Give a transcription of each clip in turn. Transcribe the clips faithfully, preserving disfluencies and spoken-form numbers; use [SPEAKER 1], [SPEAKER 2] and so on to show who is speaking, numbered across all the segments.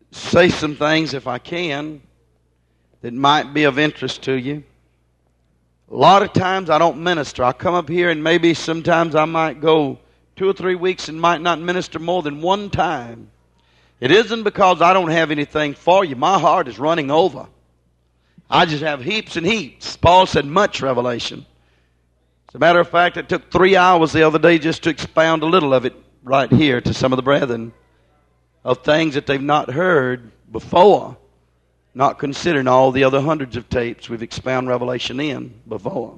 [SPEAKER 1] say some things, if I can, that might be of interest to you. A lot of times I don't minister. I come up here and maybe sometimes I might go two or three weeks and might not minister more than one time. It isn't because I don't have anything for you. My heart is running over. I just have heaps and heaps. Paul said much revelation. As a matter of fact, it took three hours the other day just to expound a little of it right here to some of the brethren of things that they've not heard before, not considering all the other hundreds of tapes we've expounded Revelation in before.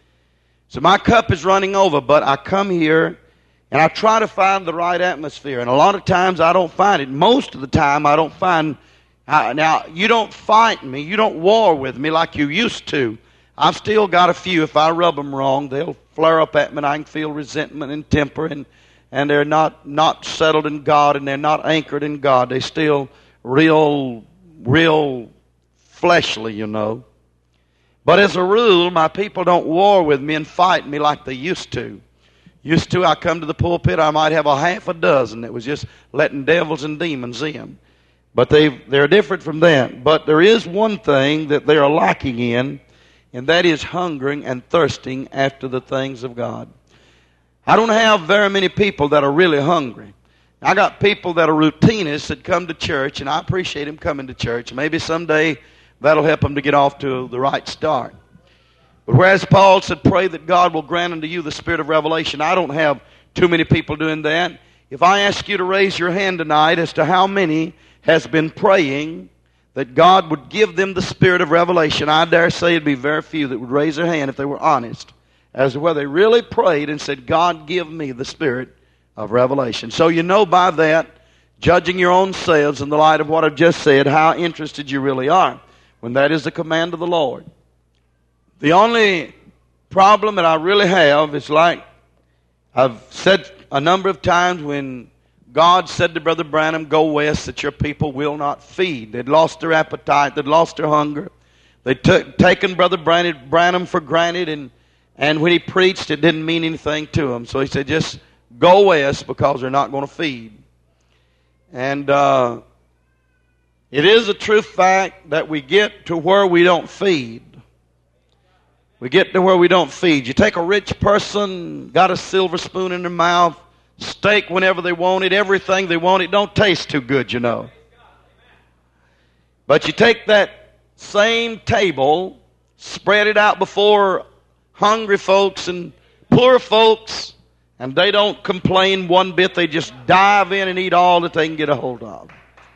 [SPEAKER 1] So my cup is running over, but I come here and I try to find the right atmosphere. And a lot of times I don't find it. Most of the time I don't find... I, now, you don't fight me. You don't war with me like you used to. I've still got a few. If I rub them wrong, they'll flare up at me and I can feel resentment and temper. And, and they're not, not settled in God and they're not anchored in God. They're still real, real fleshly, you know. But as a rule, my people don't war with me and fight me like they used to. Used to, I come to the pulpit, I might have a half a dozen that was just letting devils and demons in. But they they're different from that. But there is one thing that they are lacking in, and that is hungering and thirsting after the things of God. I don't have very many people that are really hungry. I got people that are routinists that come to church, and I appreciate them coming to church. Maybe someday that'll help them to get off to the right start. But whereas Paul said, pray that God will grant unto you the spirit of revelation, I don't have too many people doing that. If I ask you to raise your hand tonight as to how many has been praying that God would give them the spirit of revelation, I dare say it'd be very few that would raise their hand if they were honest as to whether they really prayed and said, God, give me the spirit of revelation. So you know by that, judging your own selves in the light of what I've just said, how interested you really are, when that is the command of the Lord. The only problem that I really have is like I've said a number of times when God said to Brother Branham, go west that your people will not feed. They'd lost their appetite. They'd lost their hunger. They'd t- taken Brother Branham for granted, and, and when he preached, it didn't mean anything to them. So he said, just go west because they're not going to feed. And uh, it is a true fact that we get to where we don't feed. We get to where we don't feed. You take a rich person, got a silver spoon in their mouth, steak whenever they want it, everything they want, it don't taste too good, you know. But you take that same table, spread it out before hungry folks and poor folks, and they don't complain one bit. They just dive in and eat all that they can get a hold of.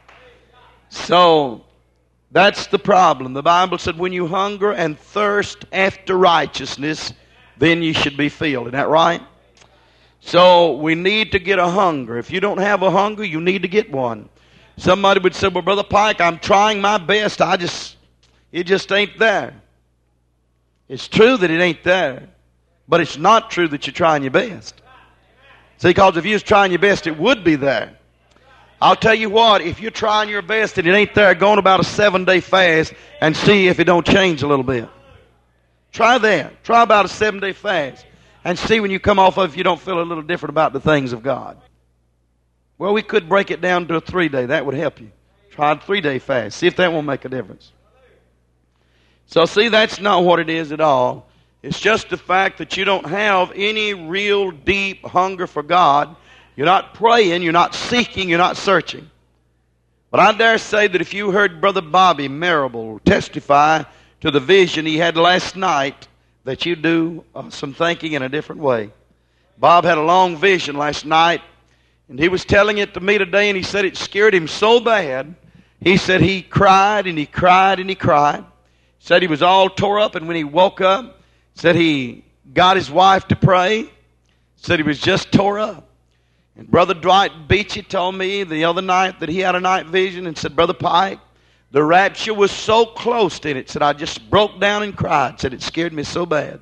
[SPEAKER 1] So that's the problem. The Bible said when you hunger and thirst after righteousness, then you should be filled. Isn't that right? So we need to get a hunger. If you don't have a hunger, you need to get one. Somebody would say, well, Brother Pike, I'm trying my best. I just, it just ain't there. It's true that it ain't there. But it's not true that you're trying your best. See, because if you was trying your best, it would be there. I'll tell you what, if you're trying your best and it ain't there, go on about a seven-day fast and see if it don't change a little bit. Try that. Try about a seven-day fast and see when you come off of if you don't feel a little different about the things of God. Well, we could break it down to a three-day. That would help you. Try a three-day fast. See if that won't make a difference. So, see, that's not what it is at all. It's just the fact that you don't have any real deep hunger for God. You're not praying, you're not seeking, you're not searching. But I dare say that if you heard Brother Bobby Marable testify to the vision he had last night, that you do uh, some thinking in a different way. Bob had a long vision last night, and he was telling it to me today, and he said it scared him so bad. He said he cried, and he cried, and he cried. Said he was all tore up, and when he woke up, said he got his wife to pray. Said he was just tore up. And Brother Dwight Beachy told me the other night that he had a night vision and said, Brother Pike, the rapture was so close in it. Said, I just broke down and cried. Said, it scared me so bad.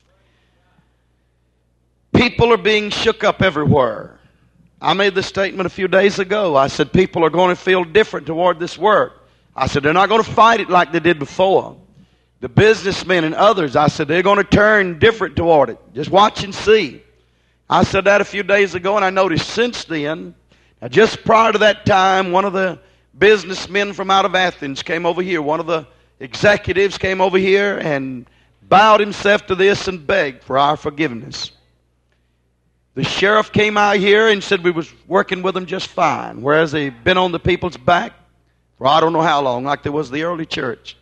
[SPEAKER 1] People are being shook up everywhere. I made this statement a few days ago. I said, people are going to feel different toward this work. I said, they're not going to fight it like they did before. The businessmen and others, I said, they're going to turn different toward it. Just watch and see. I said that a few days ago, and I noticed since then, now just prior to that time, one of the businessmen from out of Athens came over here. One of the executives came over here and bowed himself to this and begged for our forgiveness. The sheriff came out here and said we was working with them just fine, whereas they've been on the people's back for I don't know how long, like there was the early church.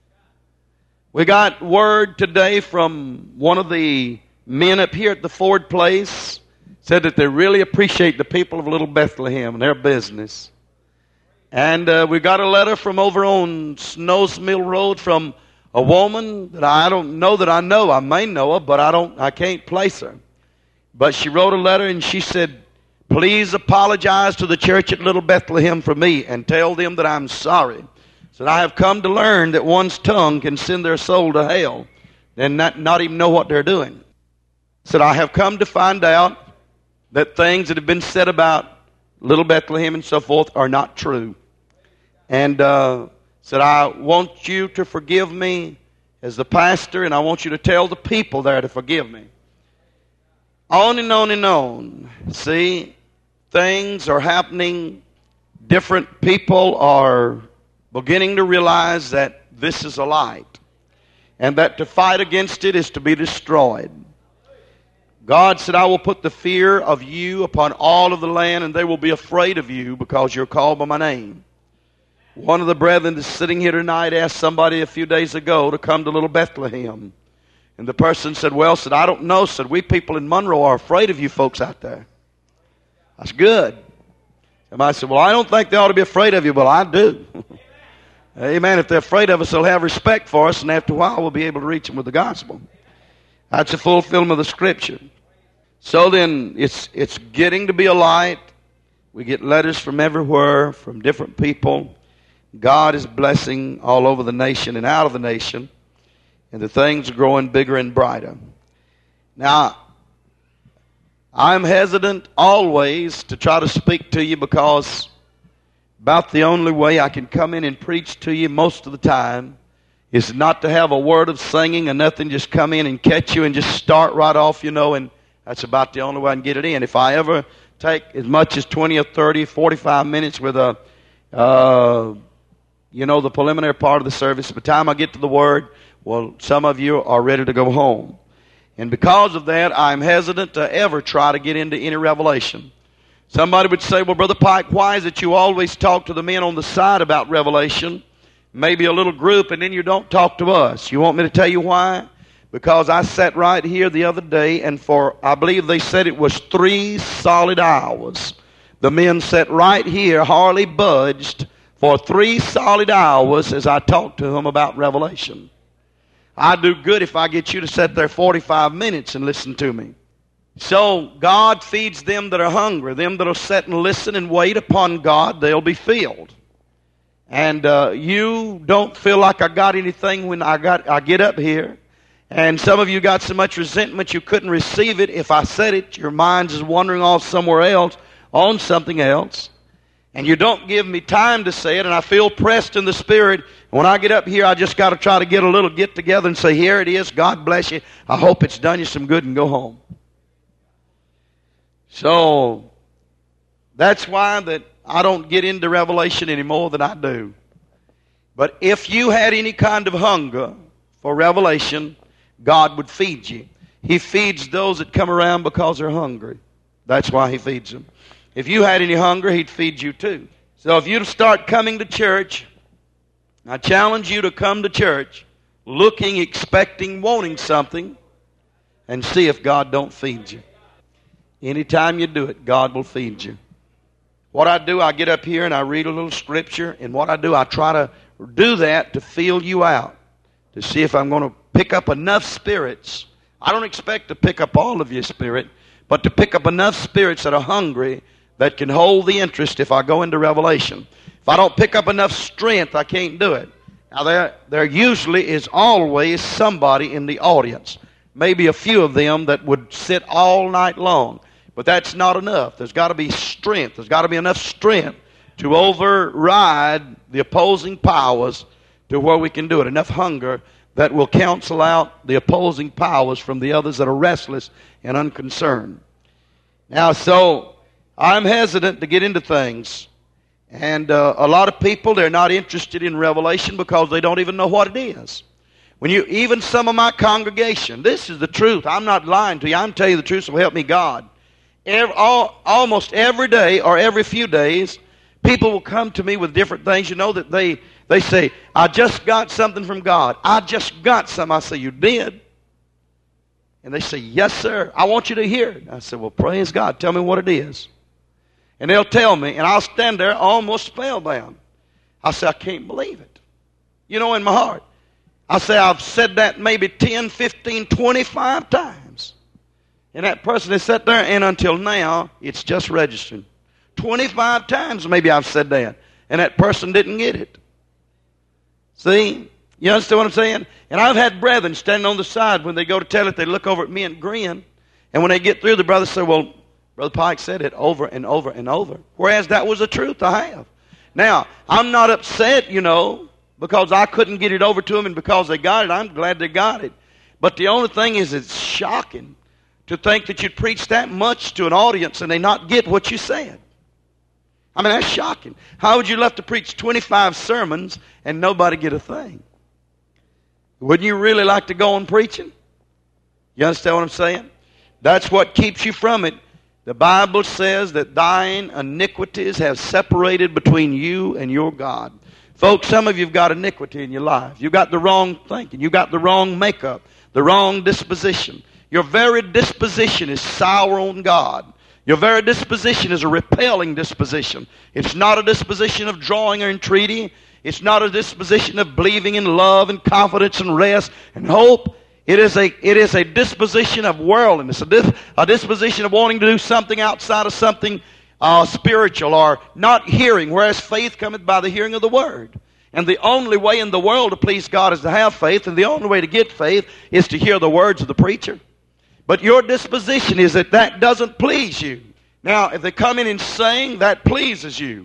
[SPEAKER 1] We got word today from one of the men up here at the Ford place, said that they really appreciate the people of Little Bethlehem and their business. And uh, we got a letter from over on Snows Mill Road from a woman that I don't know that I know. I may know her, but I don't. I can't place her. But she wrote a letter and she said, please apologize to the church at Little Bethlehem for me and tell them that I'm sorry. Said, I have come to learn that one's tongue can send their soul to hell and not, not even know what they're doing. Said, I have come to find out that things that have been said about Little Bethlehem and so forth are not true. And uh, said, I want you to forgive me as the pastor, and I want you to tell the people there to forgive me. On and on and on. See, things are happening. Different people are beginning to realize that this is a light, and that to fight against it is to be destroyed. God said, I will put the fear of you upon all of the land, and they will be afraid of you because you're called by my name. One of the brethren that's sitting here tonight asked somebody a few days ago to come to Little Bethlehem. And the person said, well, said, I don't know. Said, we people in Monroe are afraid of you folks out there. That's good. Somebody said, well, I don't think they ought to be afraid of you, but I do. Amen. If they're afraid of us, they'll have respect for us, and after a while we'll be able to reach them with the gospel. That's a fulfillment of the Scripture. So then, it's it's getting to be a light. We get letters from everywhere, from different people. God is blessing all over the nation and out of the nation, and the things are growing bigger and brighter. Now, I'm hesitant always to try to speak to you because about the only way I can come in and preach to you most of the time is not to have a word of singing or nothing, just come in and catch you and just start right off, you know, and that's about the only way I can get it in. If I ever take as much as twenty or thirty, forty-five minutes with a, uh, you know, the preliminary part of the service, by the time I get to the Word, well, some of you are ready to go home. And because of that, I'm hesitant to ever try to get into any revelation. Somebody would say, well, Brother Pike, why is it you always talk to the men on the side about revelation? Maybe a little group, and then you don't talk to us. You want me to tell you why? Because I sat right here the other day, and for, I believe they said it was three solid hours. The men sat right here, hardly budged, for three solid hours as I talked to them about revelation. I do good if I get you to sit there forty-five minutes and listen to me. So God feeds them that are hungry. Them that will sit and listen and wait upon God, they'll be filled. And uh, you don't feel like I got anything when I got I get up here. And some of you got so much resentment you couldn't receive it. If I said it, your mind's is wandering off somewhere else, on something else. And you don't give me time to say it, and I feel pressed in the Spirit. When I get up here, I just got to try to get a little get together and say, here it is, God bless you. I hope it's done you some good, and go home. So, that's why that I don't get into revelation any more than I do. But if you had any kind of hunger for revelation, God would feed you. He feeds those that come around because they're hungry. That's why He feeds them. If you had any hunger, He'd feed you too. So if you start coming to church, I challenge you to come to church looking, expecting, wanting something, and see if God don't feed you. Anytime you do it, God will feed you. What I do, I get up here and I read a little scripture, and what I do, I try to do that to feel you out, to see if I'm going to pick up enough spirits. I don't expect to pick up all of your spirit, but to pick up enough spirits that are hungry that can hold the interest if I go into revelation. If I don't pick up enough strength, I can't do it. Now, there, there usually is always somebody in the audience. Maybe a few of them that would sit all night long. But that's not enough. There's got to be strength. There's got to be enough strength to override the opposing powers to where we can do it. Enough hunger that will cancel out the opposing powers from the others that are restless and unconcerned. Now, so I'm hesitant to get into things. And uh, a lot of people, they're not interested in revelation because they don't even know what it is. When you, even some of my congregation, this is the truth. I'm not lying to you. I'm telling you the truth, so help me God. Every, all, almost every day or every few days, people will come to me with different things. You know that they, they say, I just got something from God. I just got something. I say, you did? And they say, yes, sir. I want you to hear it. I said, well, praise God. Tell me what it is. And they'll tell me, and I'll stand there almost spellbound. I say, I can't believe it. You know, in my heart. I say, I've said that maybe ten, fifteen, twenty-five times. And that person has sat there, and until now, it's just registered. twenty-five times maybe I've said that. And that person didn't get it. See? You understand what I'm saying? And I've had brethren standing on the side. When they go to tell it, they look over at me and grin. And when they get through, the brother say, well, Brother Pike said it over and over and over. Whereas that was the truth I have. Now, I'm not upset, you know, because I couldn't get it over to them, and because they got it, I'm glad they got it. But the only thing is, it's shocking to think that you'd preach that much to an audience and they not get what you said. I mean, that's shocking. How would you love to preach twenty-five sermons and nobody get a thing? Wouldn't you really like to go on preaching? You understand what I'm saying? That's what keeps you from it. The Bible says that thine iniquities have separated between you and your God. Folks, some of you have got iniquity in your life. You've got the wrong thinking. You've got the wrong makeup, the wrong disposition. Your very disposition is sour on God. Your very disposition is a repelling disposition. It's not a disposition of drawing or entreaty. It's not a disposition of believing in love and confidence and rest and hope. It is a, it is a disposition of worldliness, a, dis, a disposition of wanting to do something outside of something uh, spiritual, or not hearing, whereas faith cometh by the hearing of the Word. And the only way in the world to please God is to have faith, and the only way to get faith is to hear the words of the preacher. But your disposition is that that doesn't please you. Now, if they come in and sing, that pleases you.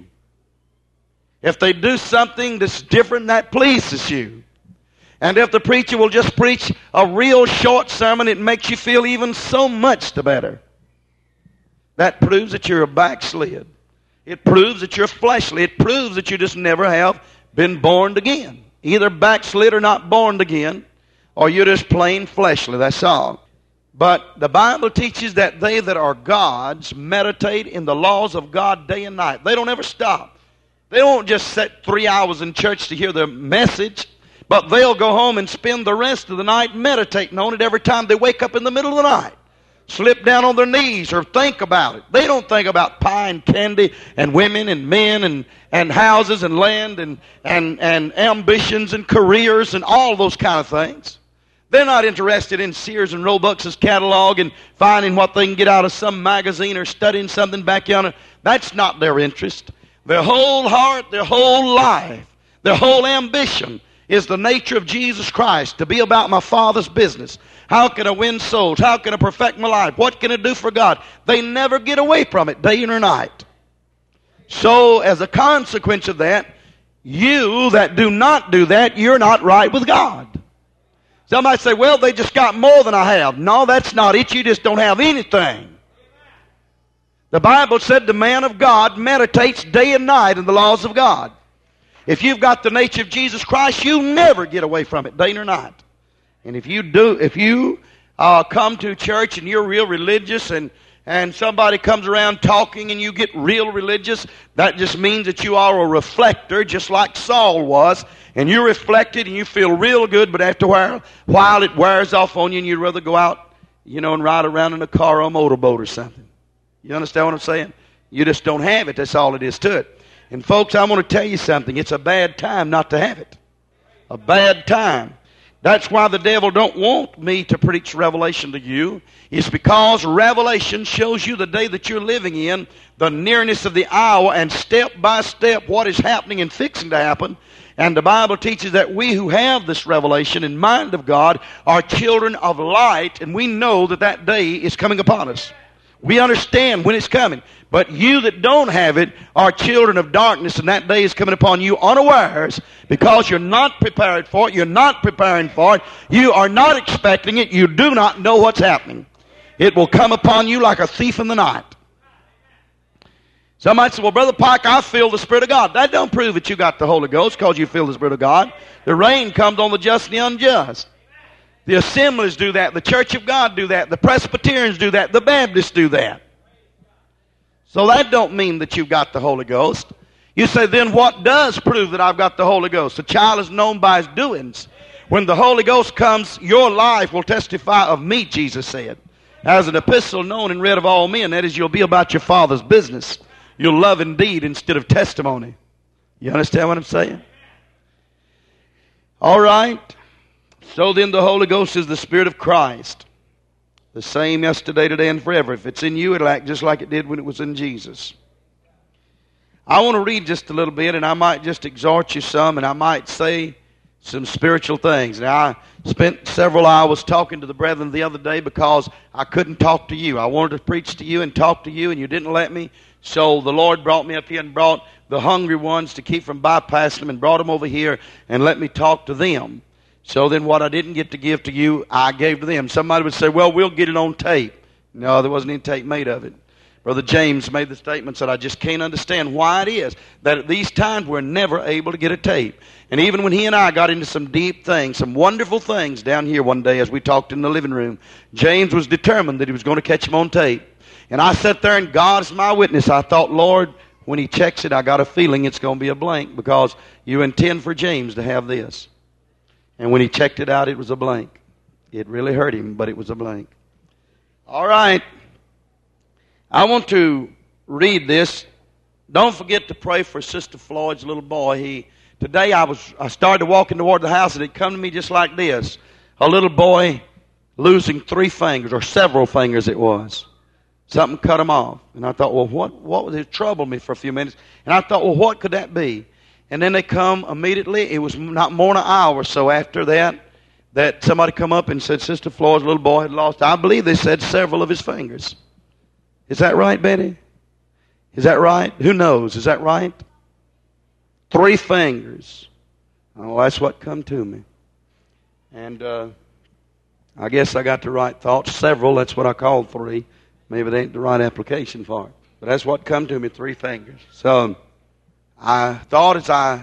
[SPEAKER 1] If they do something that's different, that pleases you. And if the preacher will just preach a real short sermon, it makes you feel even so much the better. That proves that you're a backslid. It proves that you're fleshly. It proves that you just never have been born again. Either backslid or not born again, or you're just plain fleshly. That's all. But the Bible teaches that they that are God's meditate in the laws of God day and night. They don't ever stop. They don't just sit three hours in church to hear the message, but they'll go home and spend the rest of the night meditating on it every time they wake up in the middle of the night. Slip down on their knees or think about it. They don't think about pie and candy and women and men and, and houses and land and, and, and ambitions and careers and all those kind of things. They're not interested in Sears and Roebuck's catalog and finding what they can get out of some magazine or studying something back yonder. That's not their interest. Their whole heart, their whole life, their whole ambition is the nature of Jesus Christ, to be about my Father's business. How can I win souls? How can I perfect my life? What can I do for God? They never get away from it, day or night. So, as a consequence of that, you that do not do that, you're not right with God. Somebody say, well, they just got more than I have. No, that's not it. You just don't have anything. The Bible said the man of God meditates day and night in the laws of God. If you've got the nature of Jesus Christ, you never get away from it, day or night. And if you do, if you uh, come to church and you're real religious, and, and somebody comes around talking and you get real religious, that just means that you are a reflector, just like Saul was. And you reflected and you feel real good, but after a while, while it wears off on you, and you'd rather go out, you know, and ride around in a car or a motorboat or something. You understand what I'm saying? You just don't have it. That's all it is to it. And folks, I want to tell you something. It's a bad time not to have it. A bad time. That's why the devil don't want me to preach revelation to you. It's because revelation shows you the day that you're living in, the nearness of the hour, and step by step what is happening and fixing to happen. And the Bible teaches that we who have this revelation in mind of God are children of light, and we know that that day is coming upon us. We understand when it's coming. But you that don't have it are children of darkness, and that day is coming upon you unawares, because you're not prepared for it. You're not preparing for it. You are not expecting it. You do not know what's happening. It will come upon you like a thief in the night. Somebody said, well, Brother Pike, I feel the Spirit of God. That don't prove that you got the Holy Ghost because you feel the Spirit of God. The rain comes on the just and the unjust. The assemblies do that. The Church of God do that. The Presbyterians do that. The Baptists do that. So that don't mean that you've got the Holy Ghost. You say, then what does prove that I've got the Holy Ghost? A child is known by his doings. When the Holy Ghost comes, your life will testify of me, Jesus said. As an epistle known and read of all men, that is, you'll be about your Father's business. You'll love indeed instead of testimony. You understand what I'm saying? All right. So then the Holy Ghost is the Spirit of Christ. The same yesterday, today, and forever. If it's in you, it'll act just like it did when it was in Jesus. I want to read just a little bit, and I might just exhort you some, and I might say some spiritual things. Now, I spent several hours talking to the brethren the other day because I couldn't talk to you. I wanted to preach to you and talk to you, and you didn't let me. So the Lord brought me up here and brought the hungry ones to keep from bypassing them and brought them over here and let me talk to them. So then what I didn't get to give to you, I gave to them. Somebody would say, well, we'll get it on tape. No, there wasn't any tape made of it. Brother James made the statement that I just can't understand why it is that at these times we're never able to get a tape. And even when he and I got into some deep things, some wonderful things down here one day as we talked in the living room, James was determined that he was going to catch him on tape. And I sat there, and God is my witness. I thought, Lord, when he checks it, I got a feeling it's going to be a blank because you intend for James to have this. And when he checked it out, it was a blank. It really hurt him, but it was a blank. All right. I want to read this. Don't forget to pray for Sister Floyd's little boy. He today I was I started walking toward the house, and it come to me just like this: a little boy losing three fingers, or several fingers it was. Something cut him off, and I thought, well, what? What was it? Troubled me for a few minutes, and I thought, well, what could that be? And then they come immediately. It was not more than an hour or so after that that somebody come up and said Sister Floyd's little boy had lost, I believe they said, several of his fingers. Is that right, Betty? Is that right? Who knows? Is that right? Three fingers. Oh, that's what come to me. And uh, I guess I got the right thought. Several, that's what I called three. Maybe they ain't the right application for it. But that's what come to me, three fingers. So I thought as I,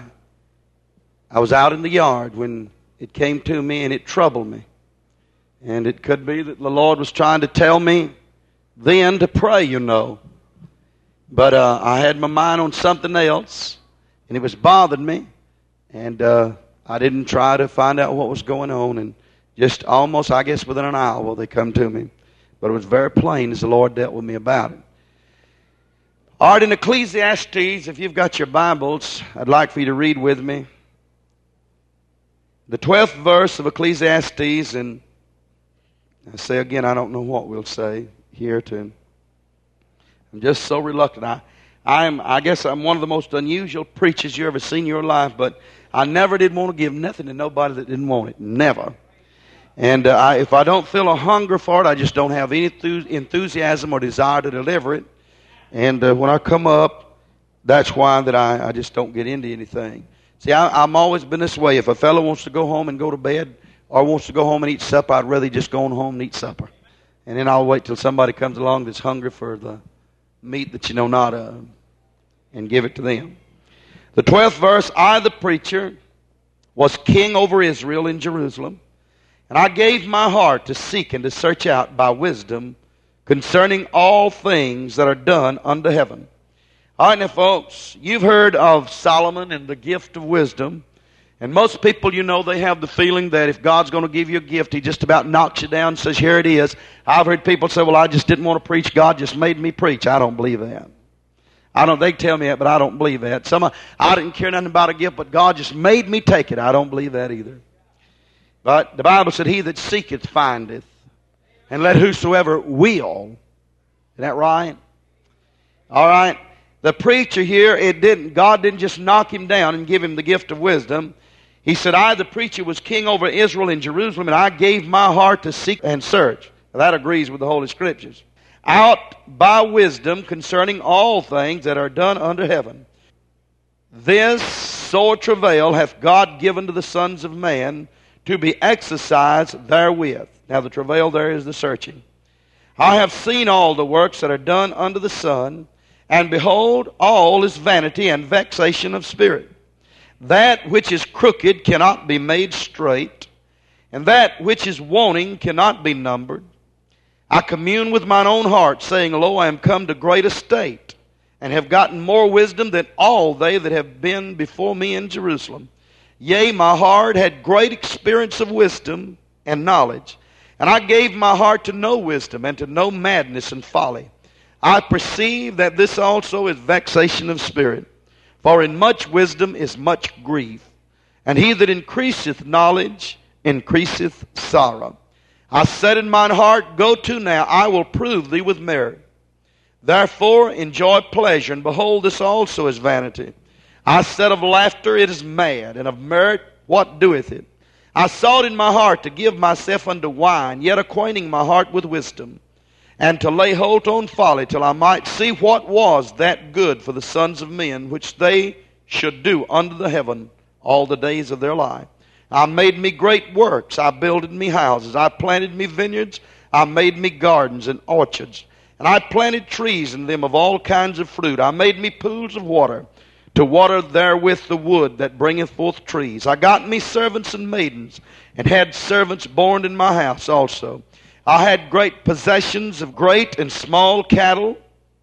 [SPEAKER 1] I was out in the yard when it came to me, and it troubled me. And it could be that the Lord was trying to tell me then to pray, you know. But uh, I had my mind on something else, and it was bothering me. And uh, I didn't try to find out what was going on. And just almost, I guess, within an hour, they come to me. But it was very plain as the Lord dealt with me about it. All right, in Ecclesiastes, if you've got your Bibles, I'd like for you to read with me the twelfth verse of Ecclesiastes. And I say again, I don't know what we'll say here to him. I'm just so reluctant. I, I'm, I guess I'm one of the most unusual preachers you ever seen in your life, but I never did want to give nothing to nobody that didn't want it. Never. And uh, I, if I don't feel a hunger for it, I just don't have any enthusiasm or desire to deliver it. And uh, when I come up, that's why that I, I just don't get into anything. See, I, I'm always been this way. If a fellow wants to go home and go to bed, or wants to go home and eat supper, I'd rather just go on home and eat supper. And then I'll wait till somebody comes along that's hungry for the meat that you know not of, and give it to them. The twelfth verse, I, the preacher, was king over Israel in Jerusalem. And I gave my heart to seek and to search out by wisdom concerning all things that are done under heaven. All right, now, folks, you've heard of Solomon and the gift of wisdom. And most people, you know, they have the feeling that if God's going to give you a gift, he just about knocks you down and says, here it is. I've heard people say, well, I just didn't want to preach. God just made me preach. I don't believe that. I don't, they tell me that, but I don't believe that. Some, I didn't care nothing about a gift, but God just made me take it. I don't believe that either. But the Bible said, he that seeketh findeth, and let whosoever will. Isn't that right? All right. The preacher here, it didn't, God didn't just knock him down and give him the gift of wisdom. He said, I, the preacher, was king over Israel in Jerusalem, and I gave my heart to seek and search. Now, that agrees with the Holy Scriptures. Out by wisdom concerning all things that are done under heaven. This sore travail hath God given to the sons of man, to be exercised therewith. Now the travail there is the searching. I have seen all the works that are done under the sun, And behold, all is vanity and vexation of spirit. That which is crooked cannot be made straight, and that which is wanting cannot be numbered. I commune with mine own heart, saying, Lo, I am come to great estate, and have gotten more wisdom than all they that have been before me in Jerusalem. Yea, my heart had great experience of wisdom and knowledge, and I gave my heart to know wisdom, and to know madness and folly. I perceive that this also is vexation of spirit. For in much wisdom is much grief, and he that increaseth knowledge increaseth sorrow. I said in mine heart, Go to now, I will prove thee with merit. Therefore enjoy pleasure, and behold, this also is vanity. I said of laughter, It is mad, and of merit, what doeth it? I sought in my heart to give myself unto wine, yet acquainting my heart with wisdom, and to lay hold on folly, till I might see what was that good for the sons of men, which they should do under the heaven all the days of their life. I made me great works, I builded me houses, I planted me vineyards, I made me gardens and orchards, and I planted trees in them of all kinds of fruit. I made me pools of water, to water therewith the wood that bringeth forth trees. I got me servants and maidens, and had servants born in my house also. I had great possessions of great and small cattle,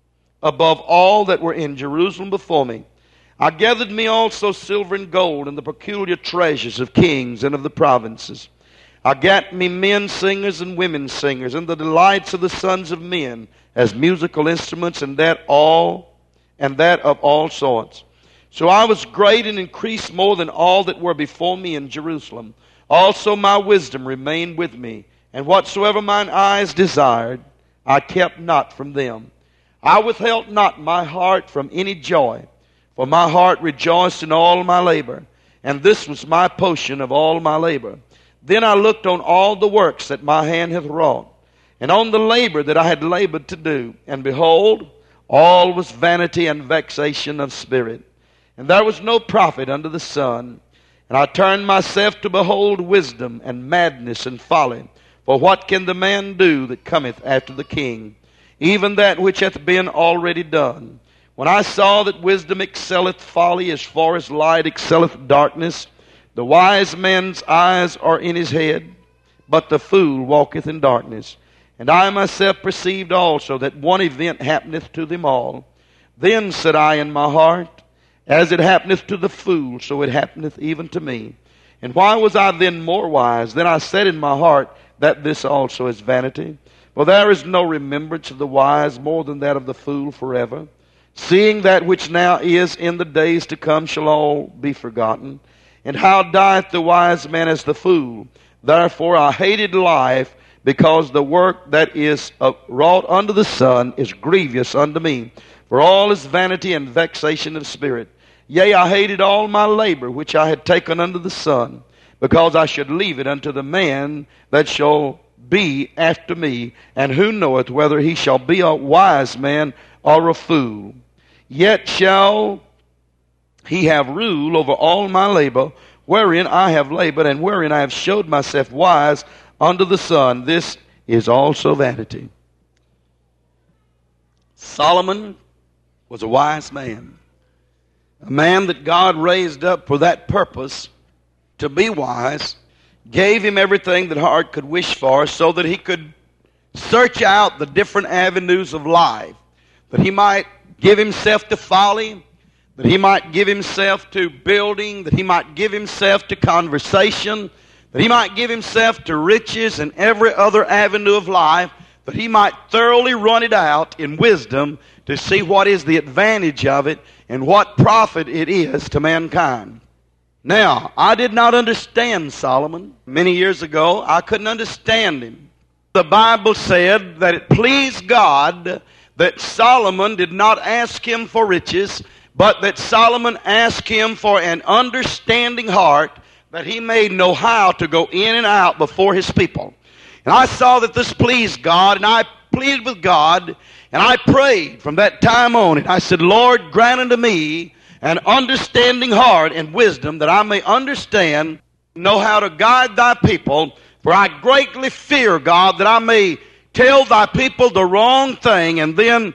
[SPEAKER 1] above all that were in Jerusalem before me. I gathered me also silver and gold, and the peculiar treasures of kings and of the provinces. I gat me men singers and women singers, and the delights of the sons of men as musical instruments, and that all, and that of all sorts. So I was great and increased more than all that were before me in Jerusalem. Also my wisdom remained with me, and whatsoever mine eyes desired, I kept not from them. I withheld not my heart from any joy, for my heart rejoiced in all my labor, and this was my portion of all my labor. Then I looked on all the works that my hand hath wrought, and on the labor that I had labored to do, and behold, all was vanity and vexation of spirit, and there was no profit under the sun. And I turned myself to behold wisdom and madness and folly. For what can the man do that cometh after the king? Even that which hath been already done. When I saw that wisdom excelleth folly, as far as light excelleth darkness, the wise man's eyes are in his head, but the fool walketh in darkness. And I myself perceived also that one event happeneth to them all. Then said I in my heart, As it happeneth to the fool, so it happeneth even to me. And why was I then more wise? Then I said in my heart, that this also is vanity. For there is no remembrance of the wise more than that of the fool forever. Seeing that which now is in the days to come shall all be forgotten. And how dieth the wise man as the fool? Therefore I hated life, because the work that is wrought under the sun is grievous unto me. For all is vanity and vexation of spirit. Yea, I hated all my labor which I had taken under the sun, because I should leave it unto the man that shall be after me, and who knoweth whether he shall be a wise man or a fool. Yet shall he have rule over all my labor, wherein I have labored, and wherein I have showed myself wise under the sun. This is also vanity. Solomon was a wise man, a man that God raised up for that purpose, to be wise, gave him everything that heart could wish for, so that he could search out the different avenues of life, that he might give himself to folly, that he might give himself to building, that he might give himself to conversation, that he might give himself to riches and every other avenue of life, that he might thoroughly run it out in wisdom to see what is the advantage of it and what profit it is to mankind. Now, I did not understand Solomon. Many years ago, I couldn't understand him. The Bible said that it pleased God that Solomon did not ask him for riches, but that Solomon asked him for an understanding heart, that he may know how to go in and out before his people. And I saw that this pleased God, and I pleaded with God, and I prayed from that time on. And I said, Lord, grant unto me an understanding heart and wisdom, that I may understand, know how to guide thy people. For I greatly fear, God, that I may tell thy people the wrong thing, and then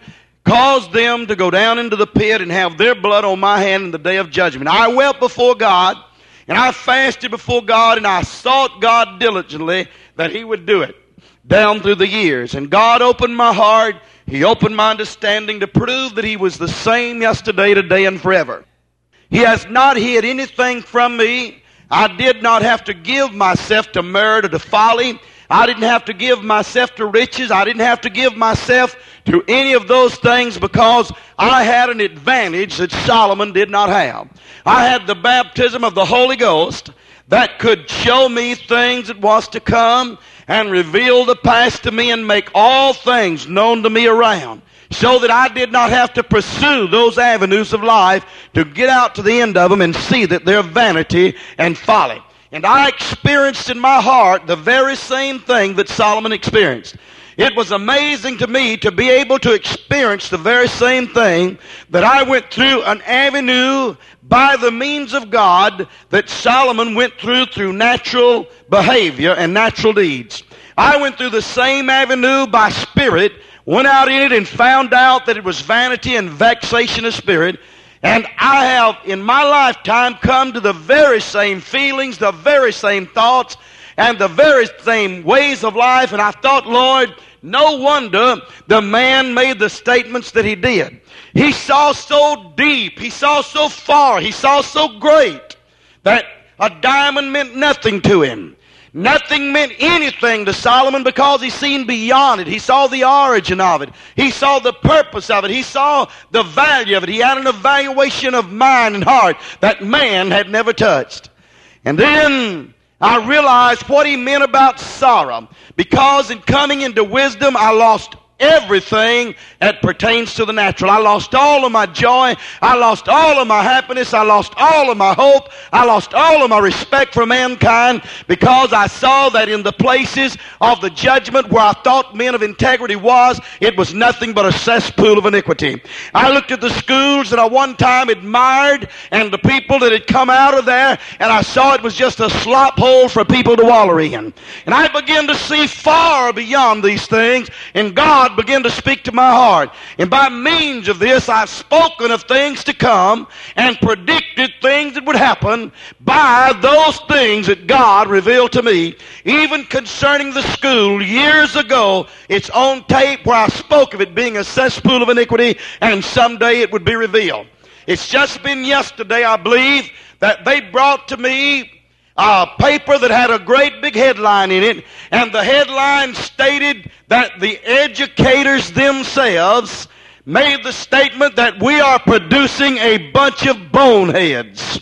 [SPEAKER 1] cause them to go down into the pit and have their blood on my hand in the day of judgment. I wept before God, and I fasted before God, and I sought God diligently that He would do it down through the years. And God opened my heart. He opened my understanding to prove that He was the same yesterday, today, and forever. He has not hid anything from me. I did not have to give myself to murder, to folly. I didn't have to give myself to riches. I didn't have to give myself to any of those things because I had an advantage that Solomon did not have. I had the baptism of the Holy Ghost that could show me things that was to come and reveal the past to me and make all things known to me around, so that I did not have to pursue those avenues of life to get out to the end of them and see that they're vanity and folly. And I experienced in my heart the very same thing that Solomon experienced. It was amazing to me to be able to experience the very same thing that I went through, an avenue by the means of God that Solomon went through through natural behavior and natural deeds. I went through the same avenue by spirit, went out in it and found out that it was vanity and vexation of spirit. And I have in my lifetime come to the very same feelings, the very same thoughts, and the very same ways of life. And I thought, Lord, no wonder the man made the statements that he did. He saw so deep, he saw so far, he saw so great that a diamond meant nothing to him. Nothing meant anything to Solomon because he seen beyond it. He saw the origin of it. He saw the purpose of it. He saw the value of it. He had an evaluation of mind and heart that man had never touched. And then I realized what he meant about sorrow, because in coming into wisdom I lost everything that pertains to the natural. I lost all of my joy. I lost all of my happiness. I lost all of my hope. I lost all of my respect for mankind because I saw that in the places of the judgment where I thought men of integrity was, it was nothing but a cesspool of iniquity. I looked at the schools that I one time admired and the people that had come out of there, and I saw it was just a slop hole for people to wallow in. And I began to see far beyond these things, and God began to speak to my heart. And by means of this, I've spoken of things to come and predicted things that would happen by those things that God revealed to me. Even concerning the school, years ago, it's on tape where I spoke of it being a cesspool of iniquity, and someday it would be revealed. It's just been yesterday, I believe, that they brought to me a paper that had a great big headline in it, and the headline stated that the educators themselves made the statement that we are producing a bunch of boneheads.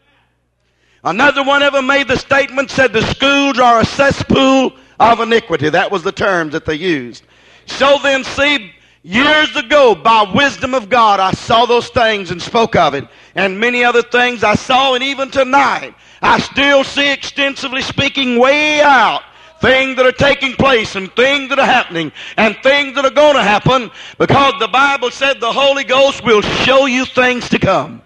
[SPEAKER 1] Another one of them made the statement, said the schools are a cesspool of iniquity. That was the terms that they used. So then, see, years ago, by wisdom of God, I saw those things and spoke of it. And many other things I saw, and even tonight, I still see, extensively speaking, way out things that are taking place and things that are happening and things that are going to happen, because the Bible said the Holy Ghost will show you things to come.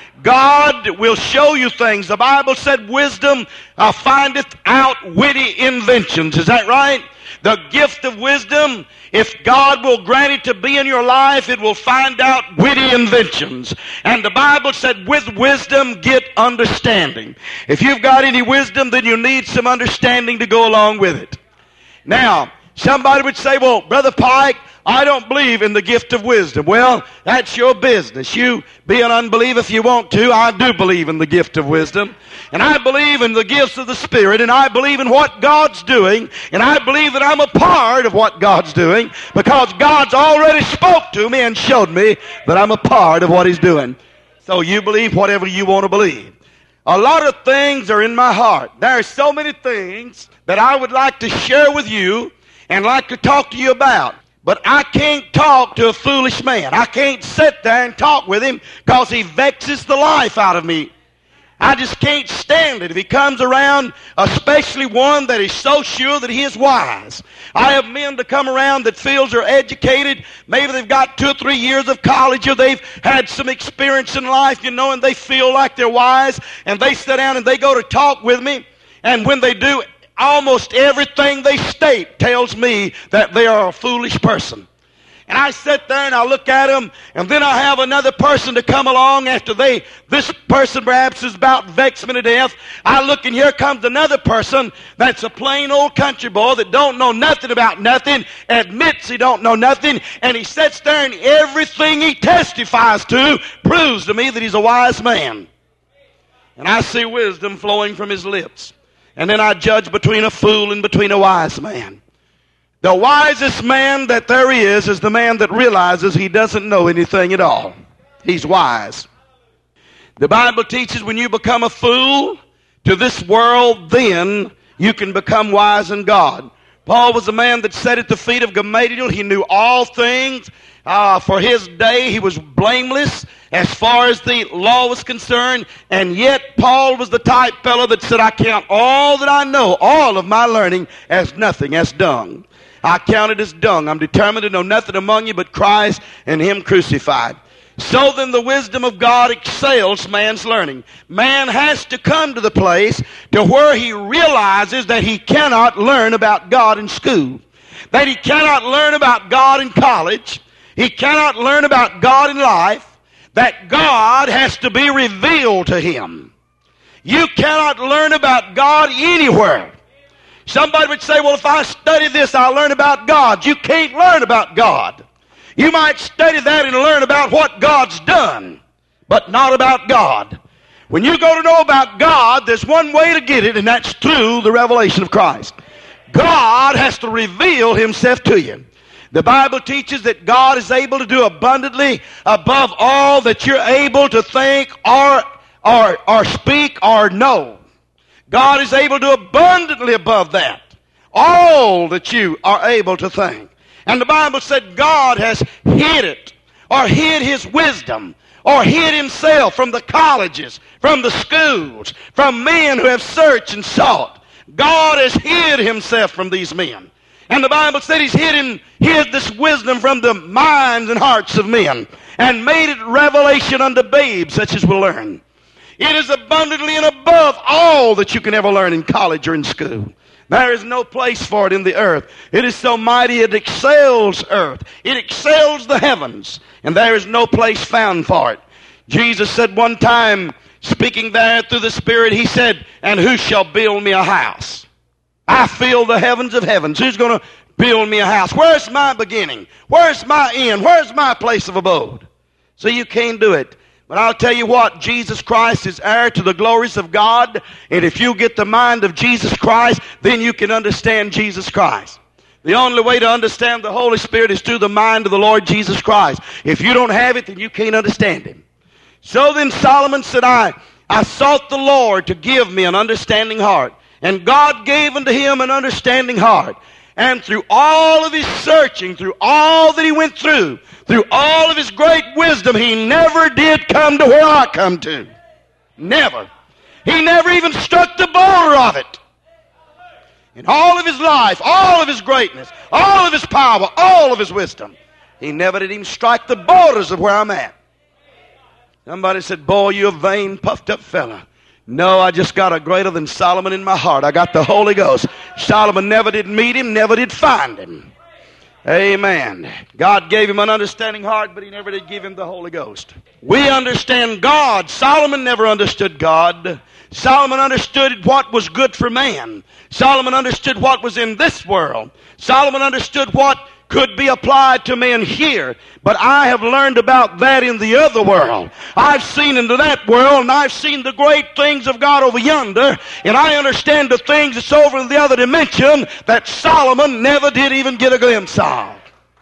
[SPEAKER 1] God will show you things. The Bible said wisdom uh, findeth out witty inventions. Is that right? The gift of wisdom, if God will grant it to be in your life, it will find out witty inventions. And the Bible said, with wisdom get understanding. If you've got any wisdom, then you need some understanding to go along with it. Now, somebody would say, well, Brother Pike, I don't believe in the gift of wisdom. Well, that's your business. You be an unbeliever if you want to. I do believe in the gift of wisdom. And I believe in the gifts of the Spirit. And I believe in what God's doing. And I believe that I'm a part of what God's doing, because God's already spoke to me and showed me that I'm a part of what He's doing. So you believe whatever you want to believe. A lot of things are in my heart. There are so many things that I would like to share with you and like to talk to you about. But I can't talk to a foolish man. I can't sit there and talk with him because he vexes the life out of me. I just can't stand it if he comes around, especially one that is so sure that he is wise. I have men to come around that feels they're educated. Maybe they've got two or three years of college, or they've had some experience in life, you know, and they feel like they're wise. And they sit down and they go to talk with me. And when they do, almost everything they state tells me that they are a foolish person. And I sit there and I look at them, and then I have another person to come along after they, this person perhaps is about vexed me to death. I look, and here comes another person that's a plain old country boy that don't know nothing about nothing, admits he don't know nothing, and he sits there and everything he testifies to proves to me that he's a wise man. And I see wisdom flowing from his lips. And then I judge between a fool and between a wise man. The wisest man that there is is the man that realizes he doesn't know anything at all. He's wise. The Bible teaches when you become a fool to this world, then you can become wise in God. Paul was a man that sat at the feet of Gamaliel. He knew all things. Uh, for his day, he was blameless as far as the law was concerned. And yet, Paul was the type fellow that said, I count all that I know, all of my learning, as nothing, as dung. I count it as dung. I'm determined to know nothing among you but Christ and Him crucified. So then the wisdom of God excels man's learning. Man has to come to the place to where he realizes that he cannot learn about God in school. That he cannot learn about God in college. He cannot learn about God in life. That God has to be revealed to him. You cannot learn about God anywhere. Somebody would say, well, if I study this, I'll learn about God. You can't learn about God. You might study that and learn about what God's done, but not about God. When you go to know about God, there's one way to get it, and that's through the revelation of Christ. God has to reveal Himself to you. The Bible teaches that God is able to do abundantly above all that you're able to think or, or, or speak or know. God is able to abundantly above that, all that you are able to think. And the Bible said God has hid it, or hid His wisdom, or hid Himself from the colleges, from the schools, from men who have searched and sought. God has hid Himself from these men. And the Bible said He's hidden, hid this wisdom from the minds and hearts of men, and made it revelation unto babes, such as will learn. It is abundantly and above all that you can ever learn in college or in school. There is no place for it in the earth. It is so mighty it excels earth. It excels the heavens. And there is no place found for it. Jesus said one time, speaking there through the Spirit, He said, and who shall build me a house? I fill the heavens of heavens. Who's going to build me a house? Where's my beginning? Where's my end? Where's my place of abode? So you can't do it. But I'll tell you what, Jesus Christ is heir to the glories of God. And if you get the mind of Jesus Christ, then you can understand Jesus Christ. The only way to understand the Holy Spirit is through the mind of the Lord Jesus Christ. If you don't have it, then you can't understand Him. So then Solomon said, I, I sought the Lord to give me an understanding heart. And God gave unto him an understanding heart. And through all of his searching, through all that he went through, through all of his great wisdom, he never did come to where I come to. Never. He never even struck the border of it. In all of his life, all of his greatness, all of his power, all of his wisdom, he never did even strike the borders of where I'm at. Somebody said, boy, you a vain, puffed up fella. No, I just got a greater than Solomon in my heart. I got the Holy Ghost. Solomon never did meet him, never did find him. Amen. God gave him an understanding heart, but He never did give him the Holy Ghost. We understand God. Solomon never understood God. Solomon understood what was good for man. Solomon understood what was in this world. Solomon understood what could be applied to men here. But I have learned about that in the other world. I've seen into that world, and I've seen the great things of God over yonder, and I understand the things that's over in the other dimension that Solomon never did even get a glimpse of.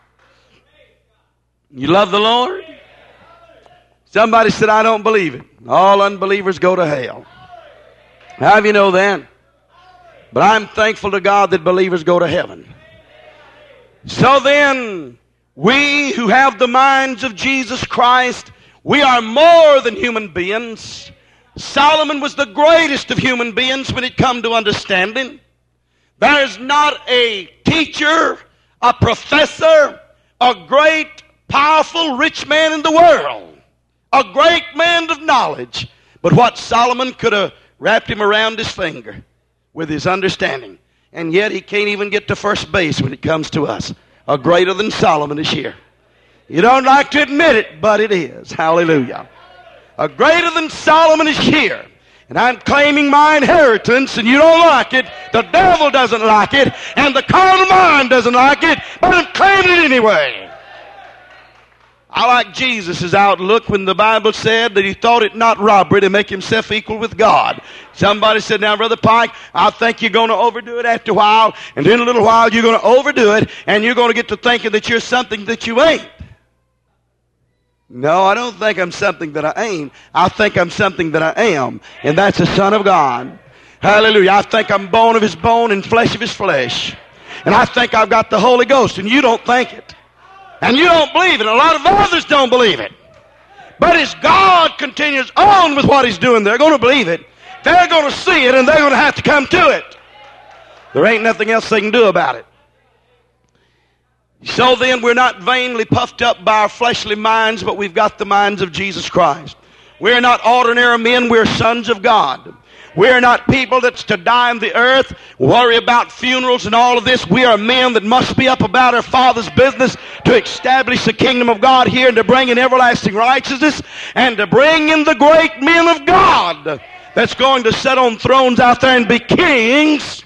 [SPEAKER 1] You love the Lord? Somebody said, I don't believe it. All unbelievers go to hell. How do you know that? But I'm thankful to God that believers go to heaven. So then, we who have the minds of Jesus Christ, we are more than human beings. Solomon was the greatest of human beings when it come to understanding. There is not a teacher, a professor, a great, powerful, rich man in the world, a great man of knowledge, but what Solomon could have wrapped him around his finger with his understanding. And yet he can't even get to first base when it comes to us. A greater than Solomon is here. You don't like to admit it, but it is. Hallelujah. A greater than Solomon is here. And I'm claiming my inheritance, and you don't like it. The devil doesn't like it, and the carnal mind doesn't like it, but I'm claiming it anyway. I like Jesus' outlook when the Bible said that he thought it not robbery to make himself equal with God. Somebody said, now, Brother Pike, I think you're going to overdo it after a while, and in a little while you're going to overdo it, and you're going to get to thinking that you're something that you ain't. No, I don't think I'm something that I ain't. I think I'm something that I am, and that's the Son of God. Hallelujah. I think I'm bone of his bone and flesh of his flesh. And I think I've got the Holy Ghost, and you don't think it. And you don't believe it. A lot of others don't believe it. But as God continues on with what he's doing, they're going to believe it. They're going to see it, and they're going to have to come to it. There ain't nothing else they can do about it. So then, we're not vainly puffed up by our fleshly minds, but we've got the minds of Jesus Christ. We're not ordinary men. We're sons of God. We're not people that's to die on the earth, worry about funerals and all of this. We are men that must be up about our Father's business to establish the kingdom of God here and to bring in everlasting righteousness and to bring in the great men of God that's going to sit on thrones out there and be kings.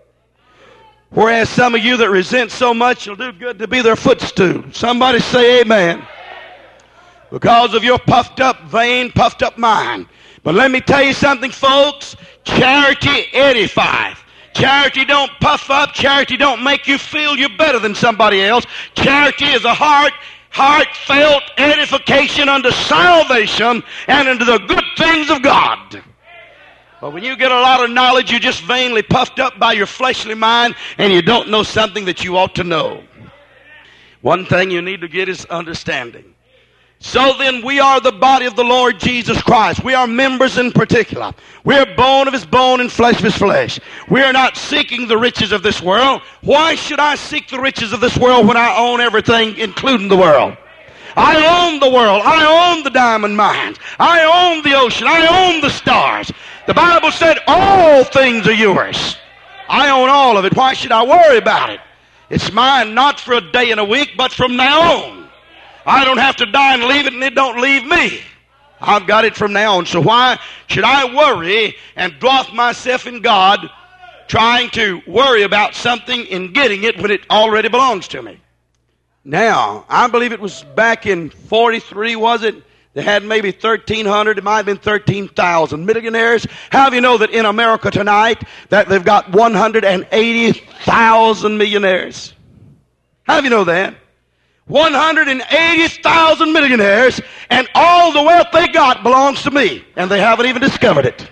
[SPEAKER 1] Whereas some of you that resent so much, it'll do good to be their footstool. Somebody say amen. Because of your puffed up, vain, puffed up mind. But let me tell you something, folks. Charity edifies. Charity don't puff up. Charity don't make you feel you're better than somebody else. Charity is a heart, heartfelt edification unto salvation and unto the good things of God. But when you get a lot of knowledge, you're just vainly puffed up by your fleshly mind, and you don't know something that you ought to know. One thing you need to get is understanding. So then, we are the body of the Lord Jesus Christ. We are members in particular. We are bone of his bone and flesh of his flesh. We are not seeking the riches of this world. Why should I seek the riches of this world when I own everything, including the world? I own the world. I own the diamond mines. I own the ocean. I own the stars. The Bible said all things are yours. I own all of it. Why should I worry about it? It's mine not for a day and a week, but from now on. I don't have to die and leave it, and it don't leave me. I've got it from now on. So why should I worry and doff myself in God trying to worry about something and getting it when it already belongs to me? Now, I believe it was back in forty-three, was it? They had maybe thirteen hundred, it might have been thirteen thousand millionaires. How do you know that in America tonight that they've got one hundred eighty thousand millionaires? How do you know that? one hundred eighty thousand millionaires, and all the wealth they got belongs to me, and they haven't even discovered it.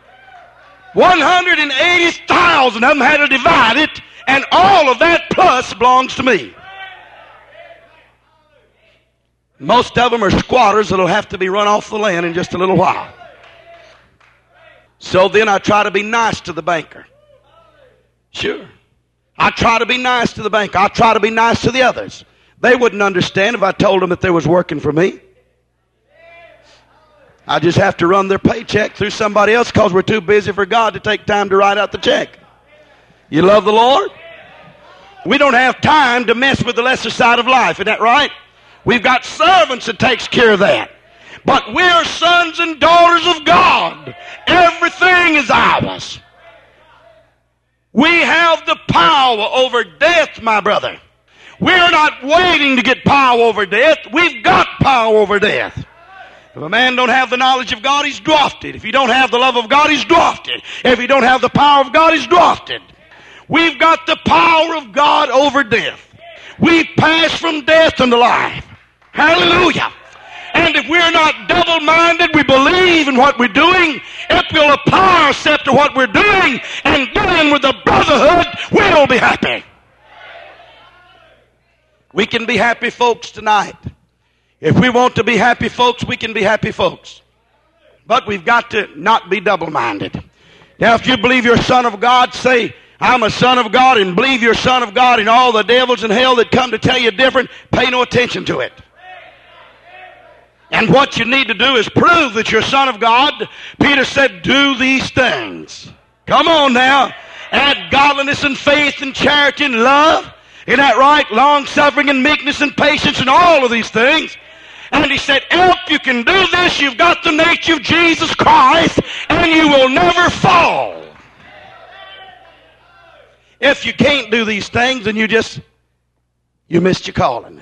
[SPEAKER 1] one hundred eighty thousand of them had to divide it, and all of that plus belongs to me. Most of them are squatters that'll have to be run off the land in just a little while. So then I try to be nice to the banker. Sure. I try to be nice to the banker. I try to be nice to the others. They wouldn't understand if I told them that they was working for me. I just have to run their paycheck through somebody else because we're too busy for God to take time to write out the check. You love the Lord? We don't have time to mess with the lesser side of life. Isn't that right? We've got servants that takes care of that. But we're sons and daughters of God. Everything is ours. We have the power over death, my brother. We're not waiting to get power over death. We've got power over death. If a man don't have the knowledge of God, he's drafted. If he don't have the love of God, he's drafted. If he don't have the power of God, he's drafted. We've got the power of God over death. We pass from death unto life. Hallelujah. And if we're not double-minded, we believe in what we're doing, if we'll apply ourselves to what we're doing and get in with the brotherhood, we'll be happy. We can be happy folks tonight. If we want to be happy folks, we can be happy folks. But we've got to not be double-minded. Now, if you believe you're a son of God, say, I'm a son of God, and believe you're a son of God, and all the devils in hell that come to tell you different, pay no attention to it. And what you need to do is prove that you're a son of God. Peter said, do these things. Come on now. Add godliness and faith and charity and love. Isn't that right? Long-suffering and meekness and patience and all of these things. And he said, if you can do this, you've got the nature of Jesus Christ, and you will never fall. If you can't do these things, then you just, you missed your calling.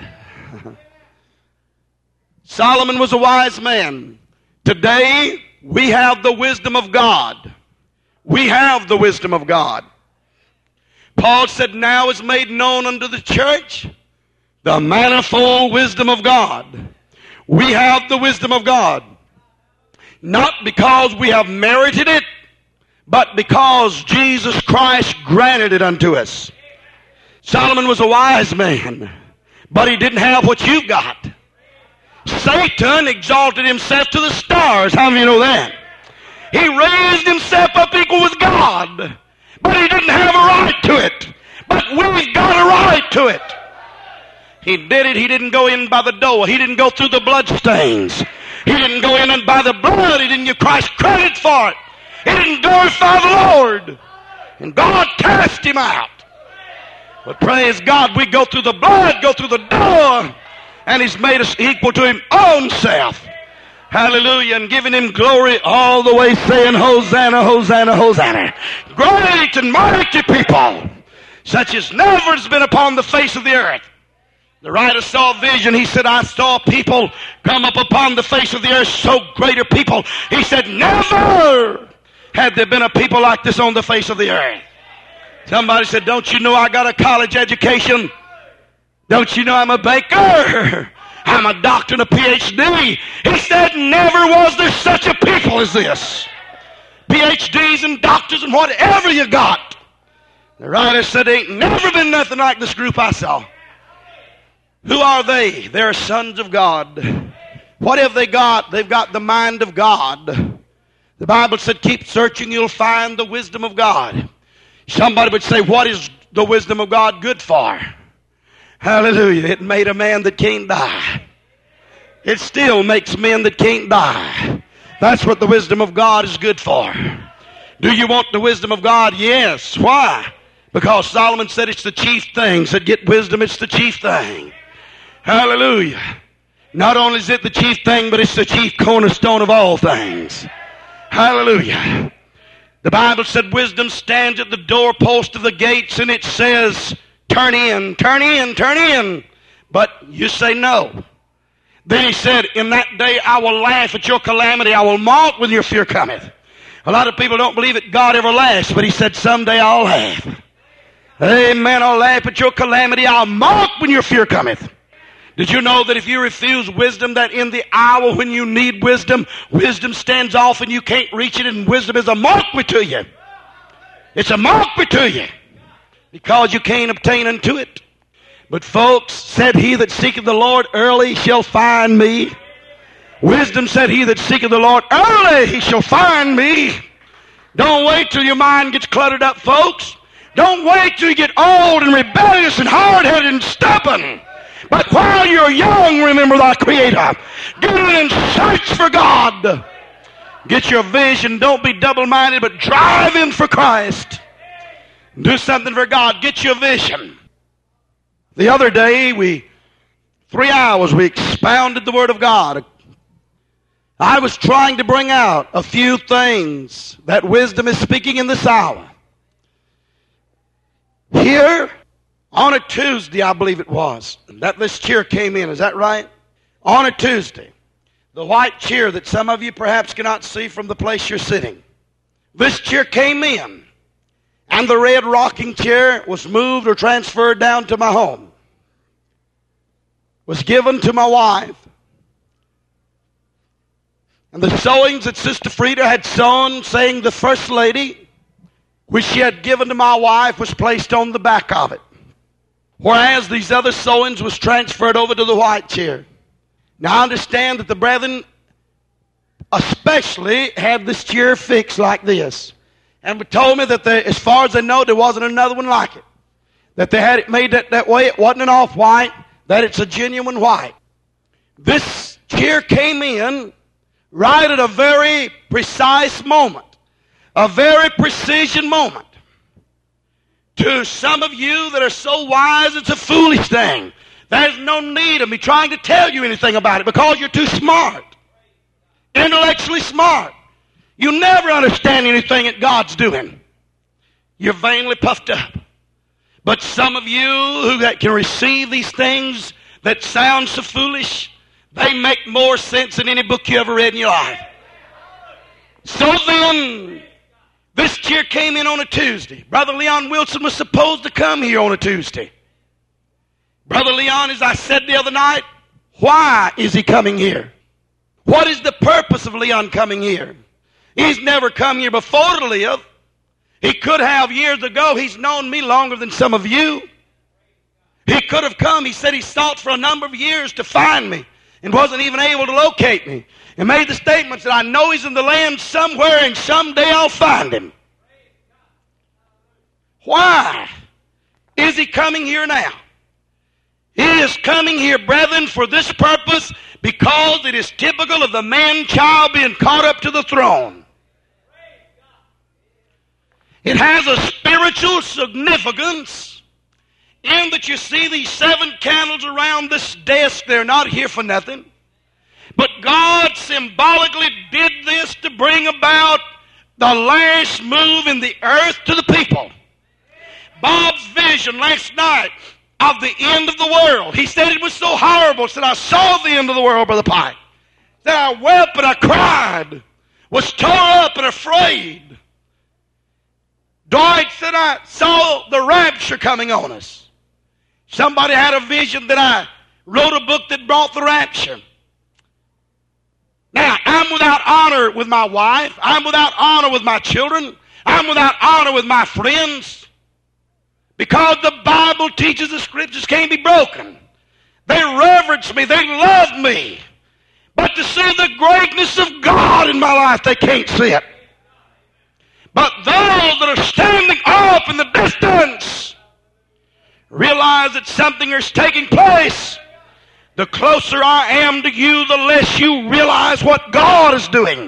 [SPEAKER 1] Solomon was a wise man. Today, we have the wisdom of God. We have the wisdom of God. Paul said, now is made known unto the church the manifold wisdom of God. We have the wisdom of God. Not because we have merited it, but because Jesus Christ granted it unto us. Solomon was a wise man, but he didn't have what you've got. Satan exalted himself to the stars. How many of you know that? He raised himself up equal with God, but he didn't have a right to it. But we've got a right to it. He did it. He didn't go in by the door. He didn't go through the bloodstains. He didn't go in and by the blood. He didn't give Christ credit for it. He didn't glorify the Lord. And God cast him out. But praise God, we go through the blood, go through the door, and he's made us equal to him own self. Hallelujah. And giving him glory all the way, saying, Hosanna, Hosanna, Hosanna. Great and mighty people, such as never has been upon the face of the earth. The writer saw a vision. He said, I saw people come up upon the face of the earth, so greater people. He said, never had there been a people like this on the face of the earth. Somebody said, don't you know I got a college education? Don't you know I'm a baker? I'm a doctor and a P H D. He said, never was there such a people as this. P H Ds and doctors and whatever you got. The writer said, ain't never been nothing like this group I saw. Who are they? They're sons of God. What have they got? They've got the mind of God. The Bible said, keep searching, you'll find the wisdom of God. Somebody would say, what is the wisdom of God good for? Hallelujah. It made a man that can't die. It still makes men that can't die. That's what the wisdom of God is good for. Do you want the wisdom of God? Yes. Why? Because Solomon said it's the chief thing. Said get wisdom, it's the chief thing. Hallelujah. Not only is it the chief thing, but it's the chief cornerstone of all things. Hallelujah. The Bible said wisdom stands at the doorpost of the gates, and it says, turn in, turn in, turn in. But you say no. Then he said, in that day I will laugh at your calamity. I will mock when your fear cometh. A lot of people don't believe that God ever laughs, but he said, someday I'll laugh. Amen. I'll laugh at your calamity. I'll mock when your fear cometh. Did you know that if you refuse wisdom, that in the hour when you need wisdom, wisdom stands off and you can't reach it, and wisdom is a mockery to you. It's a mockery to you because you can't obtain unto it. But folks, said he that seeketh the Lord early shall find me. Wisdom said he that seeketh the Lord early he shall find me. Don't wait till your mind gets cluttered up, folks. Don't wait till you get old and rebellious and hard-headed and stubborn. But while you're young, remember thy Creator. Get in and search for God. Get your vision. Don't be double-minded, but drive in for Christ. Do something for God. Get your vision. The other day, we, three hours, we expounded the Word of God. I was trying to bring out a few things that wisdom is speaking in this hour. Here, on a Tuesday, I believe it was, that this chair came in. Is that right? On a Tuesday. The white chair that some of you perhaps cannot see from the place you're sitting. This chair came in, and the red rocking chair was moved or transferred down to my home. Was given to my wife. And the sewings that Sister Frida had sewn, saying the First Lady, which she had given to my wife, was placed on the back of it. Whereas these other sewings was transferred over to the white chair. Now I understand that the brethren especially had this chair fixed like this. And told me that they, as far as they know, there wasn't another one like it. That they had it made that, that way. It wasn't an off-white. That it's a genuine white. This chair came in right at a very precise moment. A very precision moment. To some of you that are so wise, it's a foolish thing. There's no need of me trying to tell you anything about it because you're too smart. Intellectually smart. You never understand anything that God's doing. You're vainly puffed up. But some of you who can receive these things that sound so foolish, they make more sense than any book you ever read in your life. So then, this cheer came in on a Tuesday. Brother Leon Wilson was supposed to come here on a Tuesday. Brother Leon, as I said the other night, why is he coming here? What is the purpose of Leon coming here? He's never come here before to live. He could have years ago. He's known me longer than some of you. He could have come. He said he sought for a number of years to find me and wasn't even able to locate me. And made the statements that I know he's in the land somewhere and someday I'll find him. Why is he coming here now? He is coming here, brethren, for this purpose because it is typical of the man-child being caught up to the throne. It has a spiritual significance in that you see these seven candles around this desk. They're not here for nothing. But God symbolically did this to bring about the last move in the earth to the people. Bob's vision last night of the end of the world. He said it was so horrible. He said, I saw the end of the world, Brother Pike. He said, I wept and I cried, was tore up and afraid. Dwight said, I saw the rapture coming on us. Somebody had a vision that I wrote a book that brought the rapture. Now, I'm without honor with my wife. I'm without honor with my children. I'm without honor with my friends. Because the Bible teaches the Scriptures can't be broken. They reverence me. They love me. But to see the greatness of God in my life, they can't see it. But those that are standing off in the distance realize that something is taking place. The closer I am to you, the less you realize what God is doing.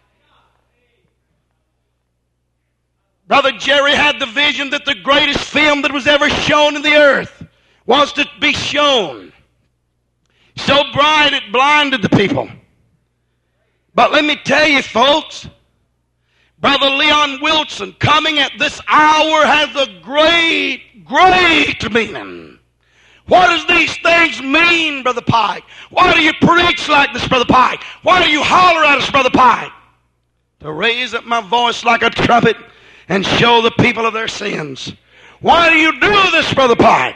[SPEAKER 1] Brother Jerry had the vision that the greatest film that was ever shown in the earth was to be shown. So bright it blinded the people. But let me tell you, folks, Brother Leon Wilson coming at this hour has a great, great meaning. What does these things mean, Brother Pike? Why do you preach like this, Brother Pike? Why do you holler at us, Brother Pike? To raise up my voice like a trumpet and show the people of their sins. Why do you do this, Brother Pike?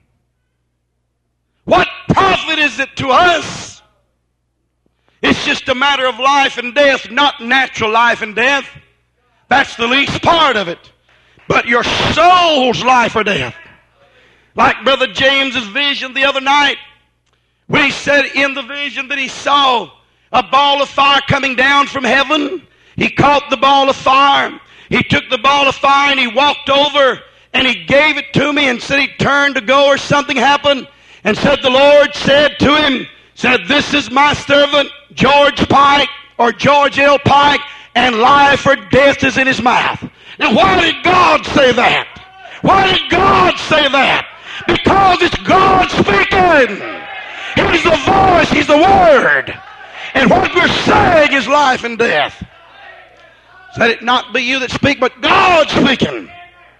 [SPEAKER 1] What profit is it to us? It's just a matter of life and death, not natural life and death. That's the least part of it. But your soul's life or death. Like Brother James's vision the other night, when he said in the vision that he saw a ball of fire coming down from heaven. He caught the ball of fire. He took the ball of fire and he walked over and he gave it to me and said he turned to go or something happened and said the Lord said to him, said, this is my servant George Pike or George L. Pike, and life or death is in his mouth. Now why did God say that? Why did God say that? Because it's God speaking. He's the voice, He's the Word. And what we're saying is life and death. Let it not be you that speak, but God speaking.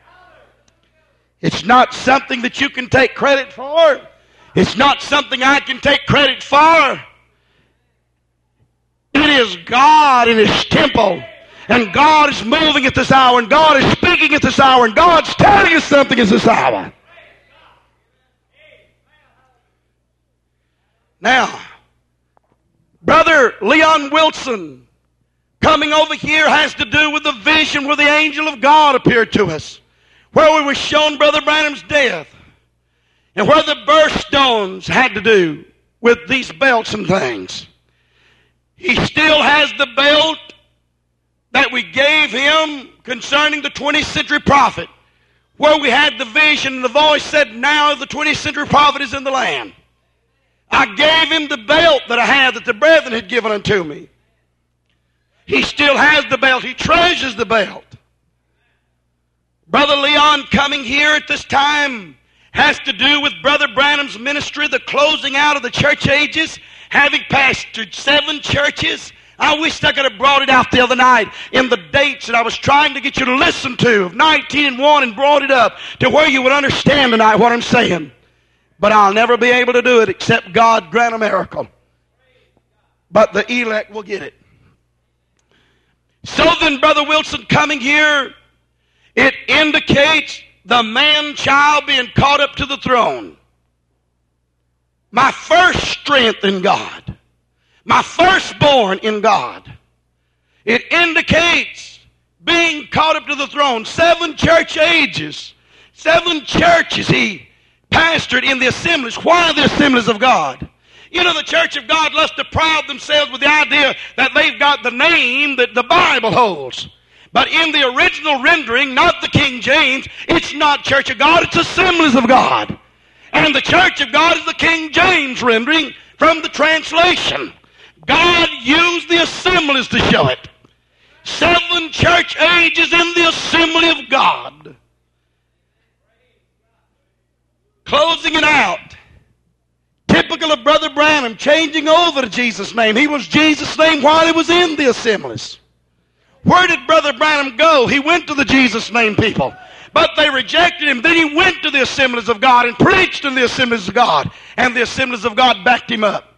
[SPEAKER 1] It's not something that you can take credit for. It's not something I can take credit for. It is God in His temple. And God is moving at this hour. And God is speaking at this hour. And God's telling us something at this hour. Now, Brother Leon Wilson coming over here has to do with the vision where the angel of God appeared to us, where we were shown Brother Branham's death, and where the birthstones had to do with these belts and things. He still has the belt that we gave him concerning the twentieth century prophet, where we had the vision and the voice said, now the twentieth century prophet is in the land. I gave him the belt that I had that the brethren had given unto me. He still has the belt. He treasures the belt. Brother Leon coming here at this time has to do with Brother Branham's ministry, the closing out of the church ages, having pastored seven churches. I wished I could have brought it out the other night in the dates that I was trying to get you to listen to of nineteen and one and brought it up to where you would understand tonight what I'm saying. But I'll never be able to do it except God grant a miracle. But the elect will get it. So then, Brother Wilson coming here, it indicates the man-child being caught up to the throne. My first strength in God. My firstborn in God. It indicates being caught up to the throne. Seven church ages. Seven churches he pastored in the assemblies. Why the assemblies of God? You know, the church of God loves to pride themselves with the idea that they've got the name that the Bible holds. But in the original rendering, not the King James, it's not Church of God, it's Assemblies of God. And the Church of God is the King James rendering from the translation. God used the assemblies to show it. Seven church ages in the assembly of God. Closing it out. Typical of Brother Branham, changing over to Jesus' name. He was Jesus' name while he was in the assemblies. Where did Brother Branham go? He went to the Jesus name people. But they rejected him. Then he went to the assemblies of God and preached in the assemblies of God. And the assemblies of God backed him up.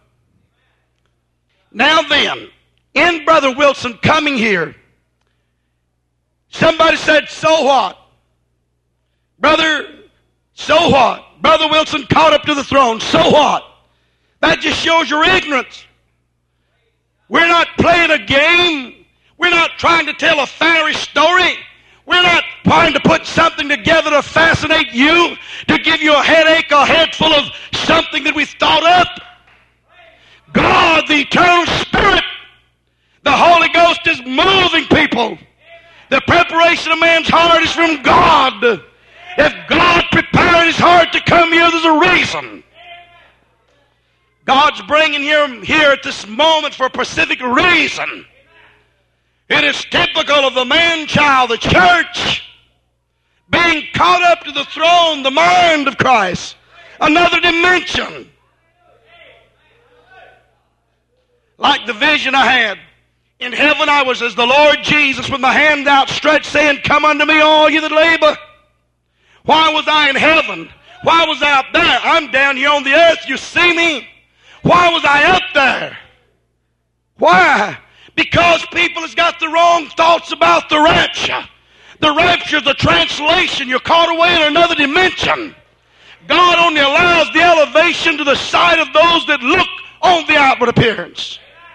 [SPEAKER 1] Now then, in Brother Wilson coming here, somebody said, so what? Brother, so what? Brother Wilson caught up to the throne, so what? That just shows your ignorance. We're not playing a game. We're not trying to tell a fairy story. We're not trying to put something together to fascinate you, to give you a headache, a head full of something that we thought up. God, the eternal Spirit, the Holy Ghost is moving people. The preparation of man's heart is from God. If God prepared his heart to come here, there's a reason. God's bringing him here at this moment for a specific reason. It is typical of the man-child, the church, being caught up to the throne, the mind of Christ, another dimension. Like the vision I had. In heaven I was as the Lord Jesus with my hand outstretched saying, come unto me all you that labor. Why was I in heaven? Why was I up there? I'm down here on the earth. You see me? Why was I up there? Why? Because people has got the wrong thoughts about the rapture. The rapture is a translation. You're caught away in another dimension. God only allows the elevation to the sight of those that look on the outward appearance.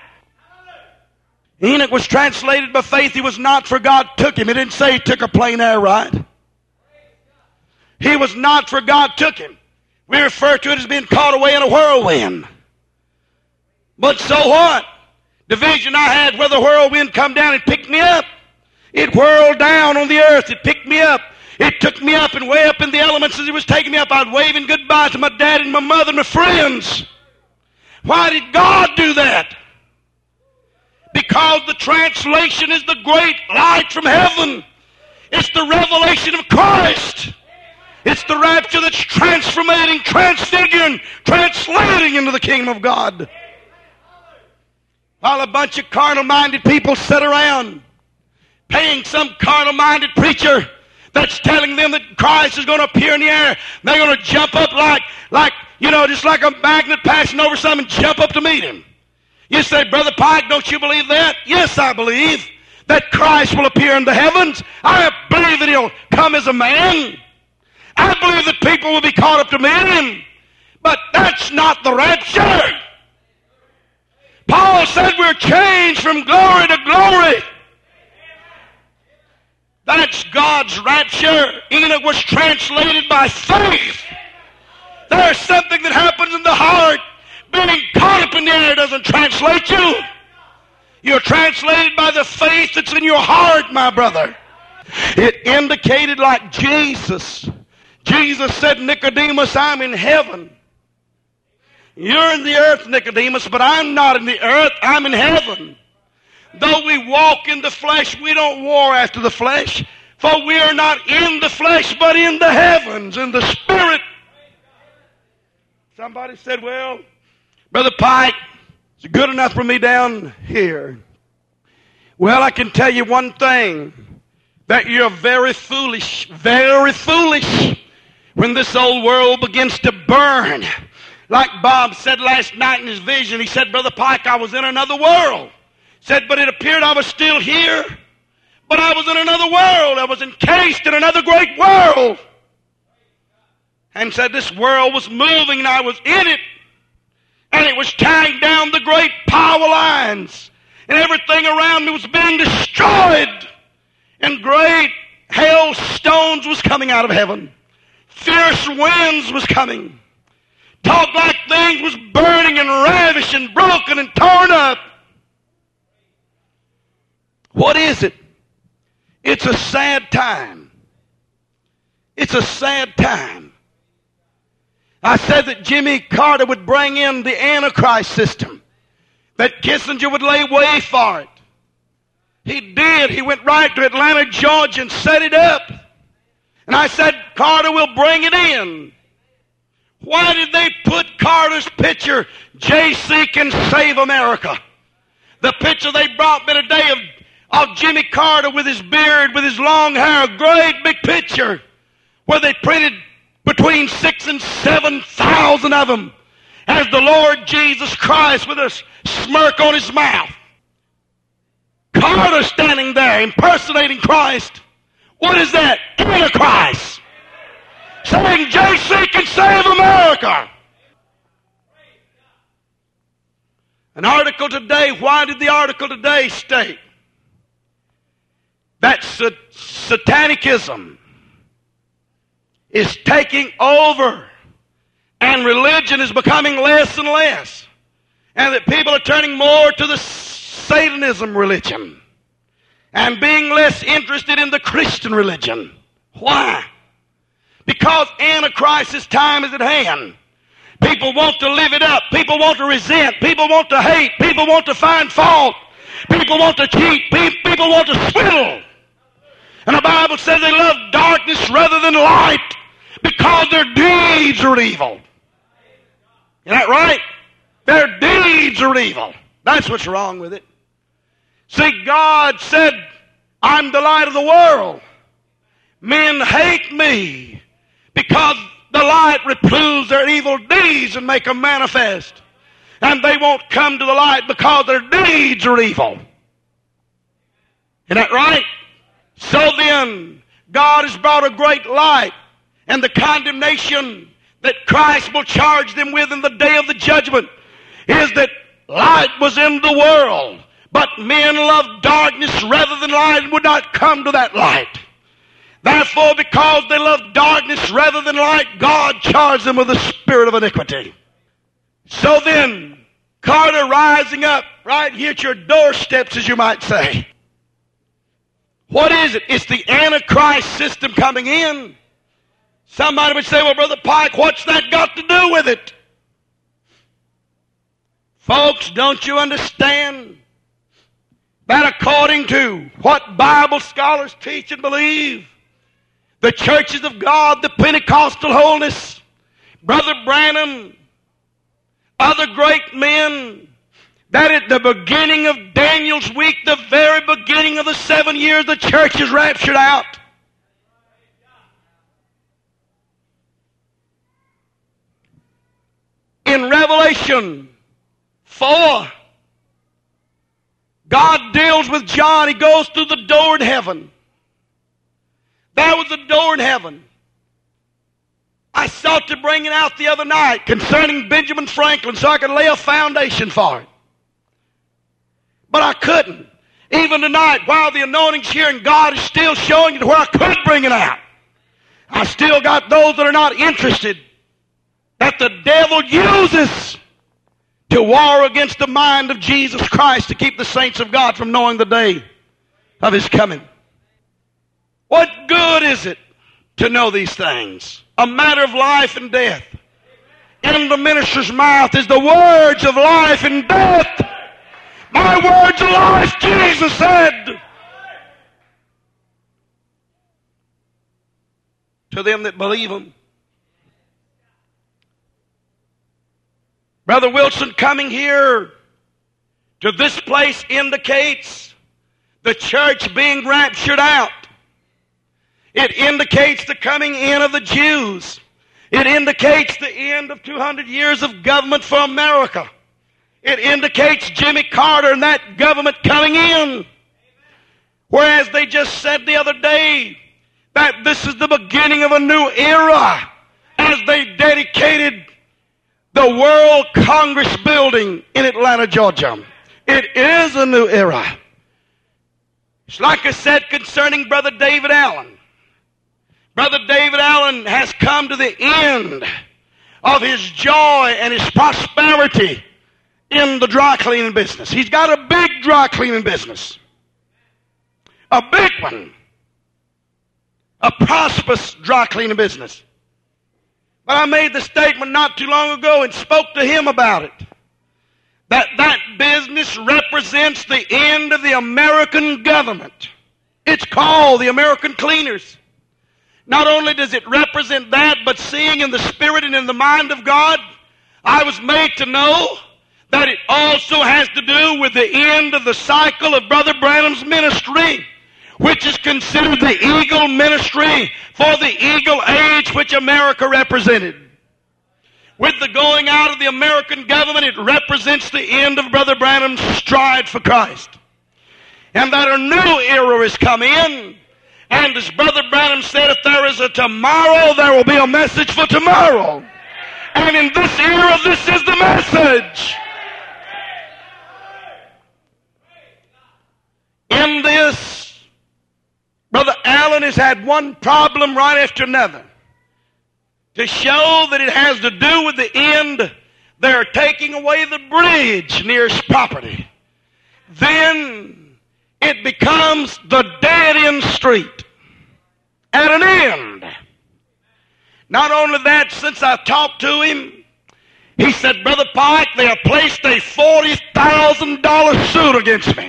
[SPEAKER 1] Enoch was translated by faith. He was not, for God took him. It didn't say he took a plain air ride. He was not, for God took him. We refer to it as being caught away in a whirlwind. But so what? The vision I had where the whirlwind come down and picked me up. It whirled down on the earth. It picked me up. It took me up and way up in the elements as it was taking me up. I'd waving goodbye to my dad and my mother and my friends. Why did God do that? Because the translation is the great light from heaven. It's the revelation of Christ. It's the rapture that's transforming, transfiguring, translating into the kingdom of God. While a bunch of carnal-minded people sit around paying some carnal-minded preacher that's telling them that Christ is going to appear in the air. They're going to jump up like, like, you know, just like a magnet passing over something and jump up to meet him. You say, Brother Pike, don't you believe that? Yes, I believe that Christ will appear in the heavens. I believe that he'll come as a man. I believe that people will be caught up to meet him. But that's not the rapture. Paul said we're changed from glory to glory. That's God's rapture. Enoch was translated by faith. There's something that happens in the heart. Being caught up in the air doesn't translate you. You're translated by the faith that's in your heart, my brother. It indicated like Jesus. Jesus said, Nicodemus, I'm in heaven. You're in the earth, Nicodemus, but I'm not in the earth. I'm in heaven. Though we walk in the flesh, we don't war after the flesh. For we are not in the flesh, but in the heavens, in the Spirit. Somebody said, well, Brother Pike, it's good enough for me down here. Well, I can tell you one thing, that you're very foolish, very foolish when this old world begins to burn. Like Bob said last night in his vision, he said, Brother Pike, I was in another world. Said, but it appeared I was still here. But I was in another world. I was encased in another great world. And said this world was moving and I was in it. And it was tying down the great power lines. And everything around me was being destroyed. And great hailstones was coming out of heaven. Fierce winds was coming. Talk like things was burning and ravished and broken and torn up. What is it? It's a sad time. It's a sad time. I said that Jimmy Carter would bring in the Antichrist system. That Kissinger would lay way for it. He did. He went right to Atlanta, Georgia and set it up. And I said, Carter will bring it in. Why did they put Carter's picture, J C Can Save America? The picture they brought me today of of Jimmy Carter with his beard, with his long hair, a great big picture where they printed between six and seven thousand of them as the Lord Jesus Christ with a smirk on his mouth. Carter standing there impersonating Christ. What is that? Antichrist. Saying J C Can Save America. An article today, why did the article today state that satanicism is taking over and religion is becoming less and less, and that people are turning more to the Satanism religion and being less interested in the Christian religion? Why? Because Antichrist's time is at hand. People want to live it up. People want to resent. People want to hate. People want to find fault. People want to cheat. People want to swindle. And the Bible says they love darkness rather than light because their deeds are evil. Isn't that right? Their deeds are evil. That's what's wrong with it. See, God said, I'm the light of the world. Men hate me because the light reproves their evil deeds and make them manifest. And they won't come to the light because their deeds are evil. Isn't that right? So then, God has brought a great light, and the condemnation that Christ will charge them with in the day of the judgment is that light was in the world, but men loved darkness rather than light and would not come to that light. Therefore, because they loved darkness rather than light, God charged them with the spirit of iniquity. So then, Carter rising up right here at your doorsteps, as you might say. What is it? It's the Antichrist system coming in. Somebody would say, well, Brother Pike, what's that got to do with it? Folks, don't you understand that according to what Bible scholars teach and believe, the churches of God, the Pentecostal holiness, Brother Branham, other great men, that at the beginning of Daniel's week, the very beginning of the seven years, the church is raptured out. In Revelation four, God deals with John. He goes through the door in heaven. There was a door in heaven. I sought to bring it out the other night concerning Benjamin Franklin so I could lay a foundation for it. But I couldn't. Even tonight, while the anointing's here and God is still showing you to where I could bring it out, I still got those that are not interested, that the devil uses to war against the mind of Jesus Christ to keep the saints of God from knowing the day of His coming. What good is it to know these things? A matter of life and death. In the minister's mouth is the words of life and death. My words of life, Jesus said. to them that believe them. Brother Wilson coming here to this place indicates the church being raptured out. It indicates the coming in of the Jews. It indicates the end of two hundred years of government for America. It indicates Jimmy Carter and that government coming in. Whereas they just said the other day that this is the beginning of a new era as they dedicated the World Congress building in Atlanta, Georgia. It is a new era. It's like I said concerning Brother David Allen. Brother David Allen has come to the end of his joy and his prosperity in the dry cleaning business. He's got a big dry cleaning business. A big one. A prosperous dry cleaning business. But I made the statement not too long ago and spoke to him about it. That that business represents the end of the American government. It's called the American Cleaners. Not only does it represent that, but seeing in the spirit and in the mind of God, I was made to know that it also has to do with the end of the cycle of Brother Branham's ministry, which is considered the eagle ministry for the eagle age which America represented. With the going out of the American government, it represents the end of Brother Branham's stride for Christ. And that a new era is come in. And as Brother Branham said, if there is a tomorrow, there will be a message for tomorrow. And in this era, this is the message. In this, Brother Allen has had one problem right after another. To show that it has to do with the end, they're taking away the bridge near his property. Then it becomes the dead-end street at an end. Not only that, since I talked to him, he said, Brother Pike, they have placed a forty thousand dollars suit against me.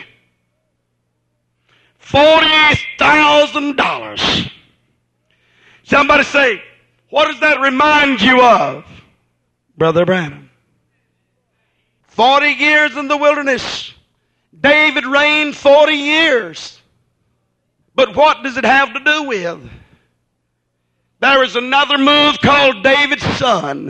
[SPEAKER 1] forty thousand dollars. Somebody say, what does that remind you of? Brother Branham. Forty years in the wilderness. David reigned forty years. But what does it have to do with? There is another move called David's son.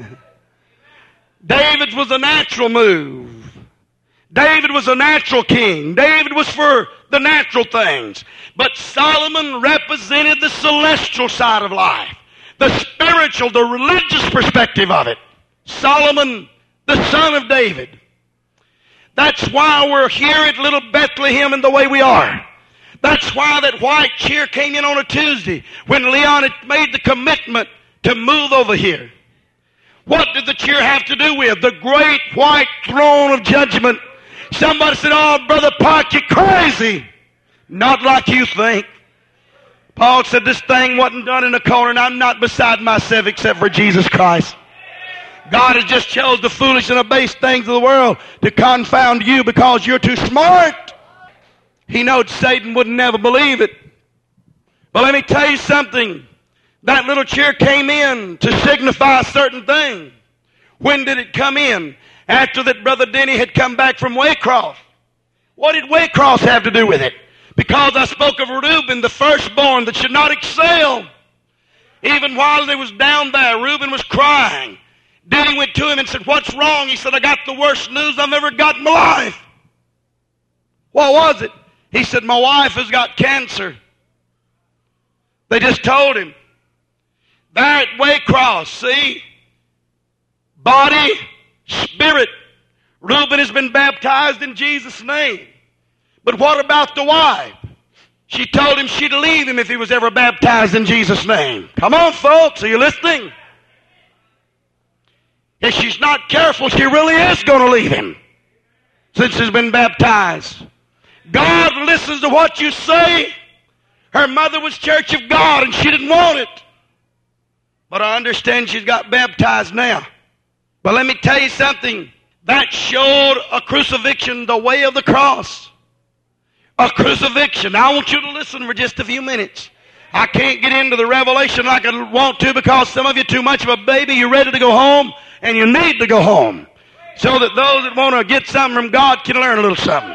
[SPEAKER 1] David's was a natural move. David was a natural king. David was for the natural things. But Solomon represented the celestial side of life. The spiritual, the religious perspective of it. Solomon, the son of David. That's why we're here at Little Bethlehem in the way we are. That's why that white chair came in on a Tuesday when Leon had made the commitment to move over here. What did the chair have to do with? The great white throne of judgment. Somebody said, oh, Brother Pike, you're crazy. Not like you think. Paul said this thing wasn't done in a corner, and I'm not beside myself except for Jesus Christ. God has just chose the foolish and the base things of the world to confound you because you're too smart. He knows Satan would never believe it. But let me tell you something. That little chair came in to signify a certain thing. When did it come in? After that Brother Denny had come back from Waycross. What did Waycross have to do with it? Because I spoke of Reuben, the firstborn that should not excel. Even while they was down there, Reuben was crying. Denny went to him and said, what's wrong? He said, I got the worst news I've ever got in my life. What was it? He said, my wife has got cancer. They just told him. There at Waycross, see? Body, spirit. Reuben has been baptized in Jesus' name. But what about the wife? She told him she'd leave him if he was ever baptized in Jesus' name. Come on, folks, are you listening? If she's not careful, she really is going to leave him since he's been baptized. God listens to what you say. Her mother was Church of God and she didn't want it. But I understand she's got baptized now. But let me tell you something. That showed a crucifixion, the way of the cross. A crucifixion. Now I want you to listen for just a few minutes. I can't get into the revelation like I want to because some of you are too much of a baby. You're ready to go home, and you need to go home so that those that want to get something from God can learn a little something.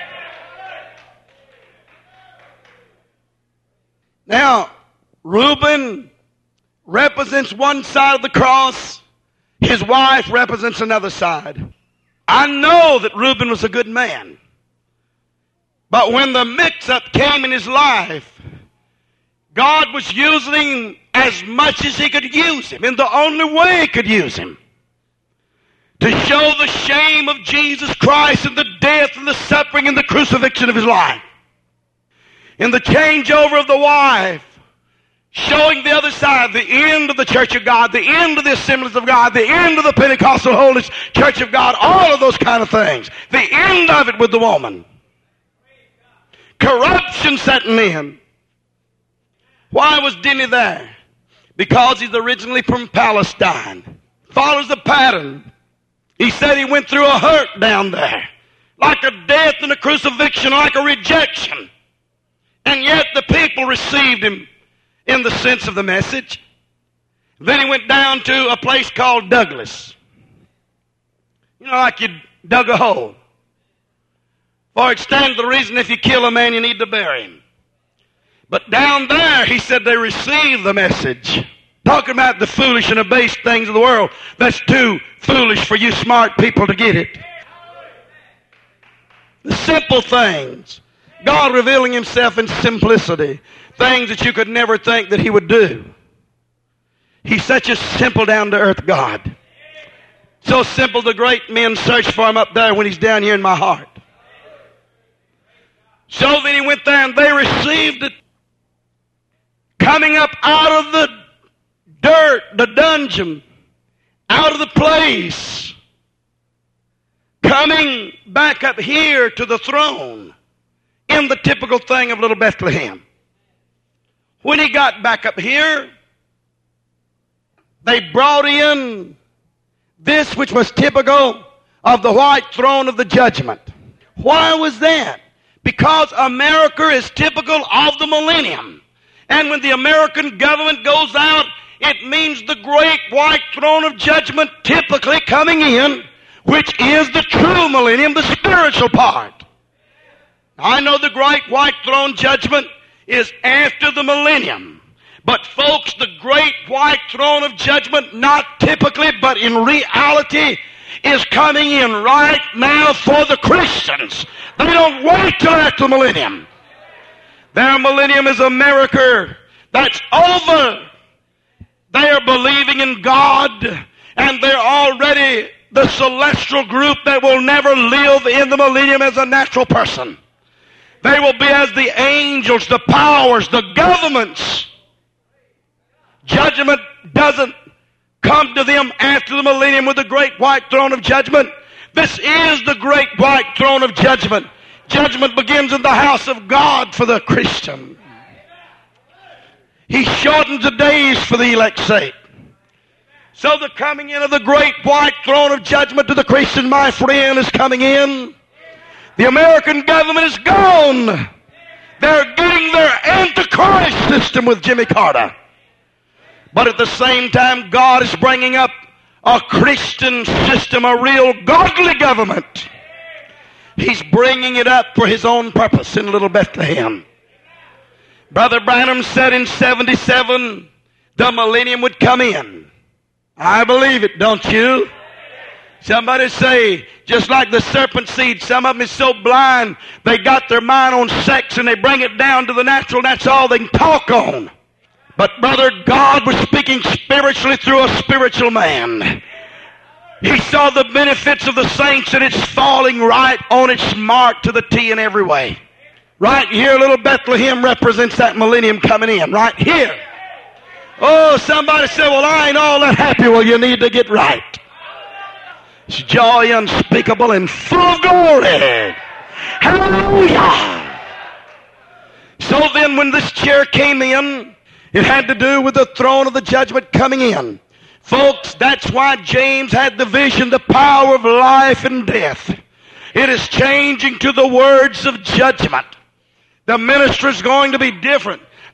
[SPEAKER 1] Now, Reuben represents one side of the cross. His wife represents another side. I know that Reuben was a good man. But when the mix-up came in his life, God was using him as much as he could use him, in the only way he could use him, to show the shame of Jesus Christ and the death and the suffering and the crucifixion of his life. In the changeover of the wife, showing the other side, the end of the church of God, the end of the assemblies of God, the end of the Pentecostal Holiness Church of God, all of those kind of things. The end of it with the woman. Corruption setting in. Why was Denny there? Because he's originally from Palestine. Follows the pattern. He said he went through a hurt down there. Like a death and a crucifixion, like a rejection. And yet the people received him in the sense of the message. Then he went down to a place called Douglas. You know, like you dug a hole. For it stands the reason if you kill a man, you need to bury him. But down there, he said they received the message. Talking about the foolish and abased things of the world. That's too foolish for you smart people to get it. The simple things. God revealing himself in simplicity. Things that you could never think that he would do. He's such a simple, down-to-earth God. So simple the great men search for him up there when he's down here in my heart. So then he went there and they received it. Coming up out of the dirt, the dungeon, out of the place. Coming back up here to the throne. In the typical thing of little Bethlehem. When he got back up here, they brought in this which was typical of the white throne of the judgment. Why was that? Because America is typical of the millennium. And when the American government goes out, it means the great white throne of judgment typically coming in, which is the true millennium, the spiritual part. I know the great white throne judgment is after the millennium. But folks, the great white throne of judgment, not typically, but in reality, is coming in right now for the Christians. They don't wait till after the millennium. Their millennium is America. That's over. They are believing in God, and they're already the celestial group that will never live in the millennium as a natural person. They will be as the angels, the powers, the governments. Judgment doesn't come to them after the millennium with the great white throne of judgment. This is the great white throne of judgment. Judgment begins in the house of God for the Christian. He shortens the days for the elect's sake. So the coming in of the great white throne of judgment to the Christian, my friend, is coming in. The American government is gone. They're getting their Antichrist system with Jimmy Carter. But at the same time, God is bringing up a Christian system, a real godly government. He's bringing it up for his own purpose in little Bethlehem. Brother Branham said in seventy-seven, the millennium would come in. I believe it, don't you? Somebody say, just like the serpent seed, some of them is so blind, they got their mind on sex and they bring it down to the natural, and that's all they can talk on. But brother, God was speaking spiritually through a spiritual man. He saw the benefits of the saints, and it's falling right on its mark to the T in every way. Right here, little Bethlehem represents that millennium coming in. Right here. Oh, somebody said, well, I ain't all that happy. Well, you need to get right. It's joy unspeakable and full of glory. Hallelujah. So then when this chair came in, it had to do with the throne of the judgment coming in. Folks, that's why James had the vision, the power of life and death. It is changing to the words of judgment. The ministry is going to be different.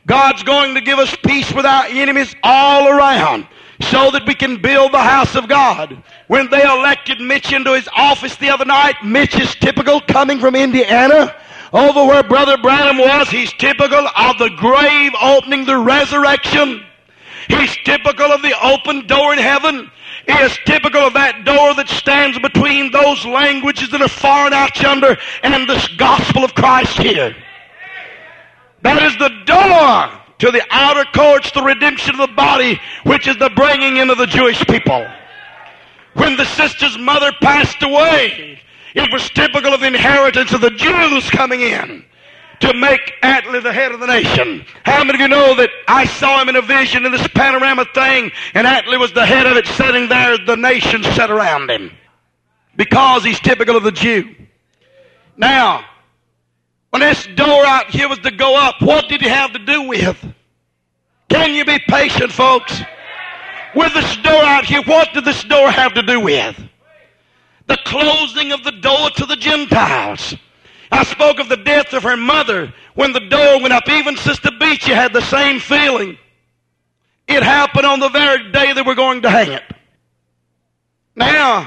[SPEAKER 1] God's going to give us peace with our enemies all around so that we can build the house of God. When they elected Mitch into his office the other night, Mitch is typical, coming from Indiana, over where Brother Branham was. He's typical of the grave opening, the resurrection. He's typical of the open door in heaven. He is typical of that door that stands between those languages that are far and out yonder and this gospel of Christ here. That is the door to the outer courts, the redemption of the body, which is the bringing in of the Jewish people. When the sister's mother passed away, it was typical of the inheritance of the Jews coming in to make Attlee the head of the nation. How many of you know that I saw him in a vision in this panorama thing, and Attlee was the head of it, sitting there, the nation sat around him, because he's typical of the Jew. Now, when this door out here was to go up, what did he have to do with? Can you be patient, folks? With this door out here, what did this door have to do with? The closing of the door to the Gentiles. I spoke of the death of her mother when the door went up. Even Sister Beachy had the same feeling. It happened on the very day they were going to hang it. Now,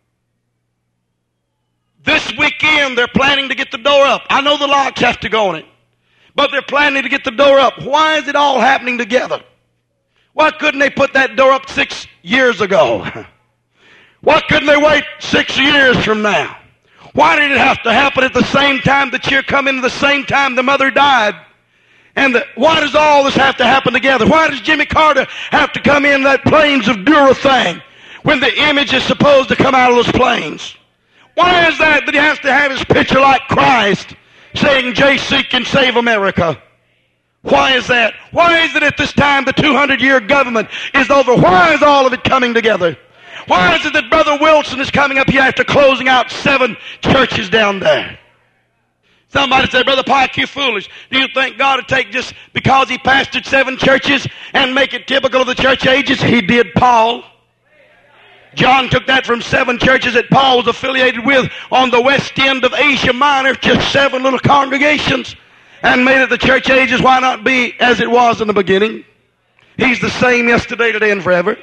[SPEAKER 1] this weekend they're planning to get the door up. I know the locks have to go on it, but they're planning to get the door up. Why is it all happening together? Why couldn't they put that door up six years ago? Why couldn't they wait six years from now? Why did it have to happen at the same time that you're coming, the same time the mother died? And the, why does all this have to happen together? Why does Jimmy Carter have to come in that Plains of Dura thing when the image is supposed to come out of those plains? Why is that that he has to have his picture like Christ saying J C can save America? Why is that? Why is it at this time the two hundred year government is over? Why is all of it coming together? Why is it that Brother Wilson is coming up here after closing out seven churches down there? Somebody said, Brother Pike, you're foolish. Do you think God would take just because he pastored seven churches and make it typical of the church ages? He did Paul. John took that from seven churches that Paul was affiliated with on the west end of Asia Minor, just seven little congregations, and made it the church ages. Why not be as it was in the beginning? He's the same yesterday, today, and forever.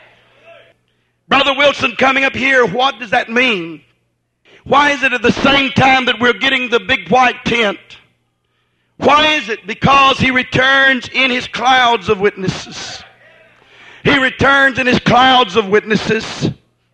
[SPEAKER 1] Brother Wilson coming up here, what does that mean? Why is it at the same time that we're getting the big white tent? Why is it? Because he returns in his clouds of witnesses. He returns in his clouds of witnesses.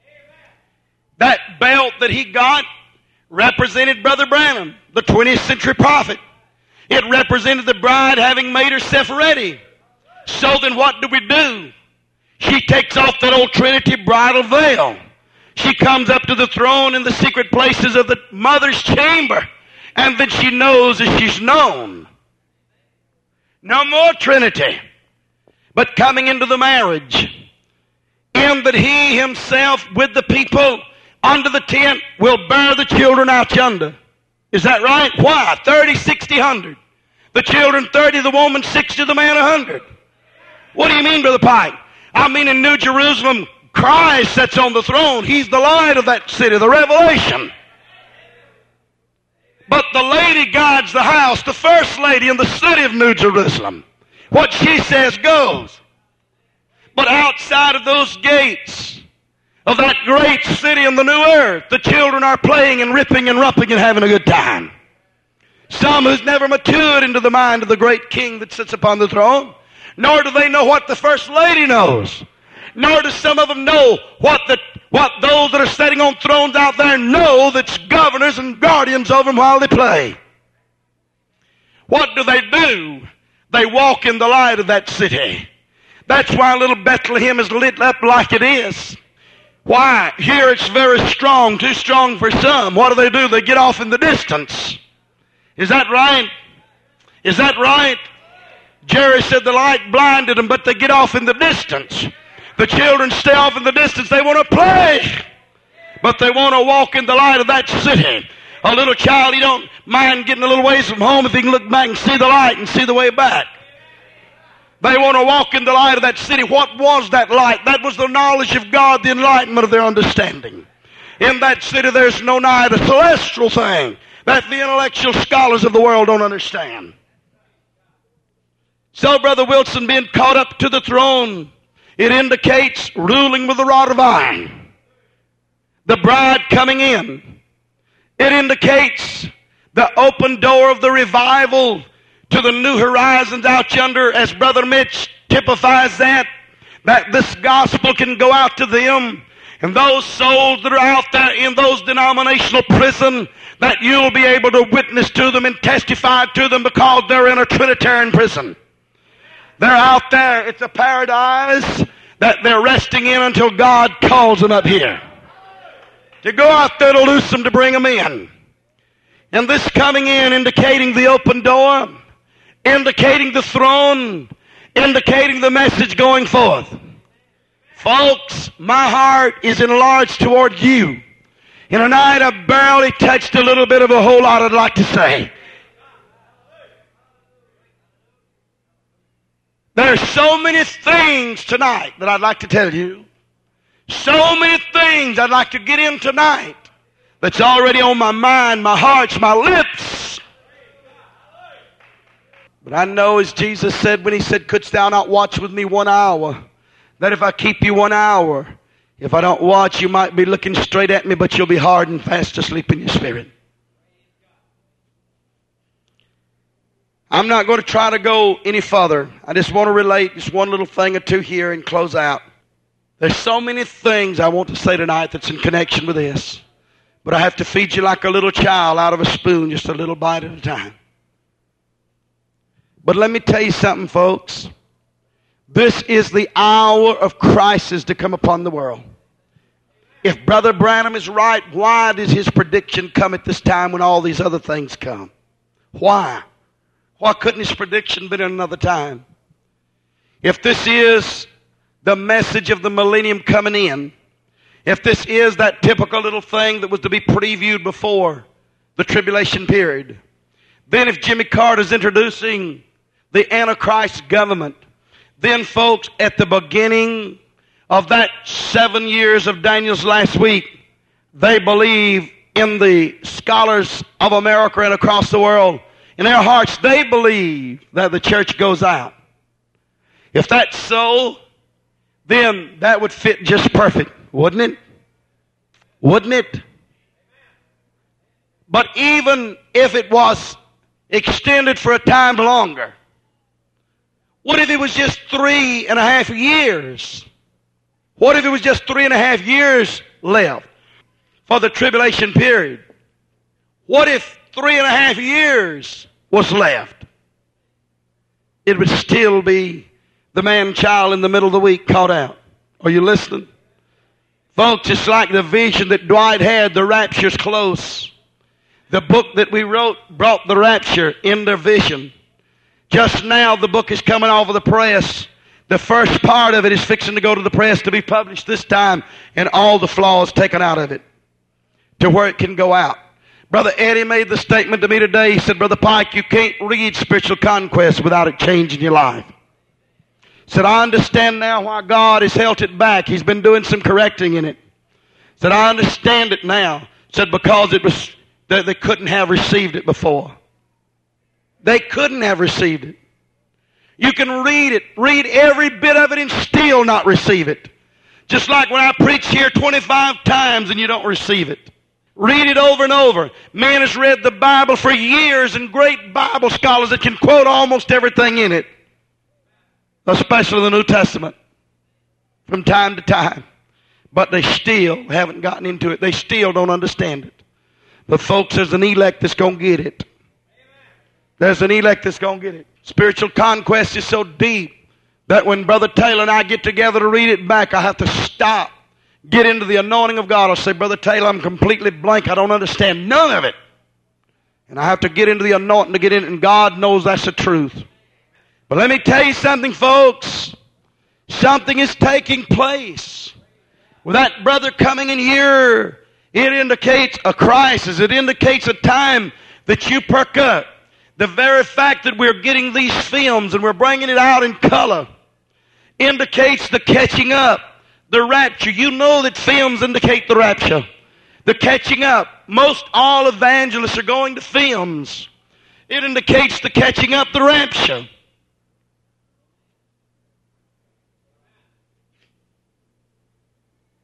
[SPEAKER 1] That belt that he got represented Brother Branham, the twentieth century prophet. It represented the bride having made herself ready. So then what do we do? She takes off that old Trinity bridal veil. She comes up to the throne in the secret places of the mother's chamber. And then she knows as she's known. No more Trinity, but coming into the marriage. In that he himself with the people under the tent will bear the children out yonder. Is that right? Why? thirty, sixty, one hundred. The children thirty, the woman sixty, the man one hundred. What do you mean, Brother Pike? I mean, in New Jerusalem, Christ sits on the throne. He's the light of that city, the revelation. But the lady guides the house, the first lady in the city of New Jerusalem. What she says goes. But outside of those gates of that great city in the new earth, the children are playing and ripping and rumping and having a good time. Some who's never matured into the mind of the great king that sits upon the throne, nor do they know what the first lady knows. Nor do some of them know what the what those that are sitting on thrones out there know, that's governors and guardians over them while they play. What do they do? They walk in the light of that city. That's why little Bethlehem is lit up like it is. Why? Here it's very strong, too strong for some. What do they do? They get off in the distance. Is that right? Is that right? Jerry said the light blinded them, but they get off in the distance. The children stay off in the distance. They want to play, but they want to walk in the light of that city. A little child, he don't mind getting a little ways from home if he can look back and see the light and see the way back. They want to walk in the light of that city. What was that light? That was the knowledge of God, the enlightenment of their understanding. In that city there's no night, a celestial thing that the intellectual scholars of the world don't understand. So, Brother Wilson, being caught up to the throne, it indicates ruling with a rod of iron. The bride coming in. It indicates the open door of the revival to the new horizons out yonder, as Brother Mitch typifies that, that this gospel can go out to them. And those souls that are out there in those denominational prison, that you'll be able to witness to them and testify to them because they're in a Trinitarian prison. They're out there. It's a paradise that they're resting in until God calls them up here. To go out there to loose them, to bring them in. And this coming in, indicating the open door, indicating the throne, indicating the message going forth. Folks, my heart is enlarged toward you. And tonight I barely touched a little bit of a whole lot I'd like to say. There's so many things tonight that I'd like to tell you. So many things I'd like to get in tonight that's already on my mind, my heart, my lips. But I know, as Jesus said when he said, couldst thou not watch with me one hour? That if I keep you one hour, if I don't watch, you might be looking straight at me, but you'll be hard and fast asleep in your spirit. I'm not going to try to go any further. I just want to relate just one little thing or two here and close out. There's so many things I want to say tonight that's in connection with this. But I have to feed you like a little child out of a spoon, just a little bite at a time. But let me tell you something, folks. This is the hour of crisis to come upon the world. If Brother Branham is right, why did his prediction come at this time when all these other things come? Why? Why couldn't his prediction been in another time? If this is the message of the millennium coming in, if this is that typical little thing that was to be previewed before the tribulation period, then if Jimmy Carter's introducing the Antichrist government, then folks, at the beginning of that seven years of Daniel's last week, they believe in the scholars of America and across the world. In their hearts, they believe that the church goes out. If that's so, then that would fit just perfect, wouldn't it? Wouldn't it? But even if it was extended for a time longer, what if it was just three and a half years? What if it was just three and a half years left for the tribulation period? What if three and a half years was left? It would still be the man-child in the middle of the week caught out. Are you listening? Folks, it's like the vision that Dwight had, the rapture's close. The book that we wrote brought the rapture in their vision. Just now the book is coming off of the press. The first part of it is fixing to go to the press to be published this time, and all the flaws taken out of it to where it can go out. Brother Eddie made the statement to me today. He said, Brother Pike, you can't read Spiritual Conquest without it changing your life. He said, I understand now why God has held it back. He's been doing some correcting in it. He said, I understand it now. He said, because it was that they couldn't have received it before. They couldn't have received it. You can read it, read every bit of it and still not receive it. Just like when I preach here twenty-five times and you don't receive it. Read it over and over. Man has read the Bible for years, and great Bible scholars that can quote almost everything in it. Especially the New Testament. From time to time. But they still haven't gotten into it. They still don't understand it. But folks, there's an elect that's going to get it. There's an elect that's going to get it. Spiritual Conquest is so deep that when Brother Taylor and I get together to read it back, I have to stop, get into the anointing of God. I'll say, Brother Taylor, I'm completely blank. I don't understand none of it. And I have to get into the anointing to get in it, and God knows that's the truth. But let me tell you something, folks. Something is taking place. With that brother coming in here, it indicates a crisis. It indicates a time that you perk up. The very fact that we're getting these films and we're bringing it out in color indicates the catching up, the rapture. You know that films indicate the rapture. The catching up. Most all evangelists are going to films. It indicates the catching up, the rapture.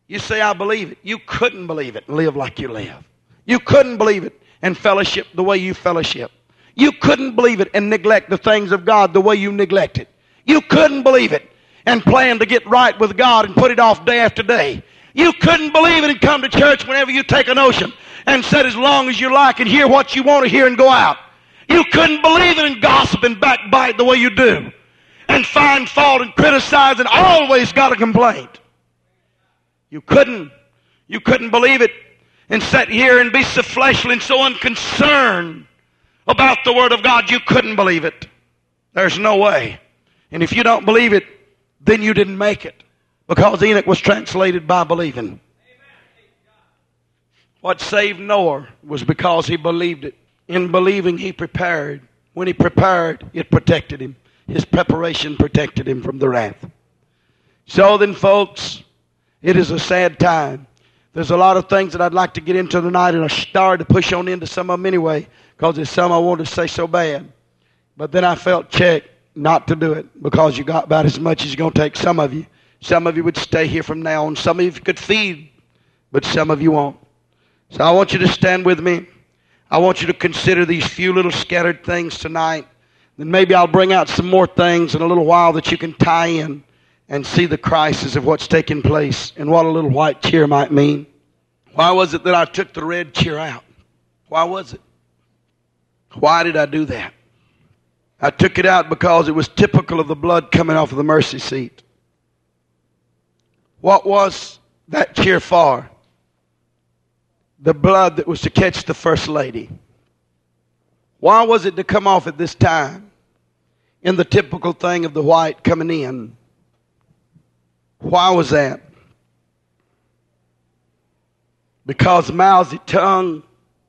[SPEAKER 1] You say, I believe it. You couldn't believe it and live like you live. You couldn't believe it and fellowship the way you fellowship. You couldn't believe it and neglect the things of God the way you neglect it. You couldn't believe it and plan to get right with God and put it off day after day. You couldn't believe it and come to church whenever you take a notion and sit as long as you like and hear what you want to hear and go out. You couldn't believe it and gossip and backbite the way you do and find fault and criticize and always got a complaint. You couldn't. You couldn't believe it and sit here and be so fleshly and so unconcerned about the Word of God. You couldn't believe it. There's no way. And if you don't believe it, then you didn't make it. Because Enoch was translated by believing. What saved Noah was because he believed it. In believing, he prepared. When he prepared, it protected him. His preparation protected him from the wrath. So then, folks, it is a sad time. There's a lot of things that I'd like to get into tonight, and I started to push on into some of them anyway, because there's some I wanted to say so bad. But then I felt checked not to do it, because you got about as much as you're going to take. Some of you. Some of you would stay here from now on. Some of you could feed, but some of you won't. So I want you to stand with me. I want you to consider these few little scattered things tonight. Then maybe I'll bring out some more things in a little while that you can tie in and see the crisis of what's taking place and what a little white chair might mean. Why was it that I took the red chair out? Why was it? Why did I do that? I took it out because it was typical of the blood coming off of the mercy seat. What was that chair for? The blood that was to catch the first lady. Why was it to come off at this time? In the typical thing of the white coming in. Why was that? Because Mao Zedong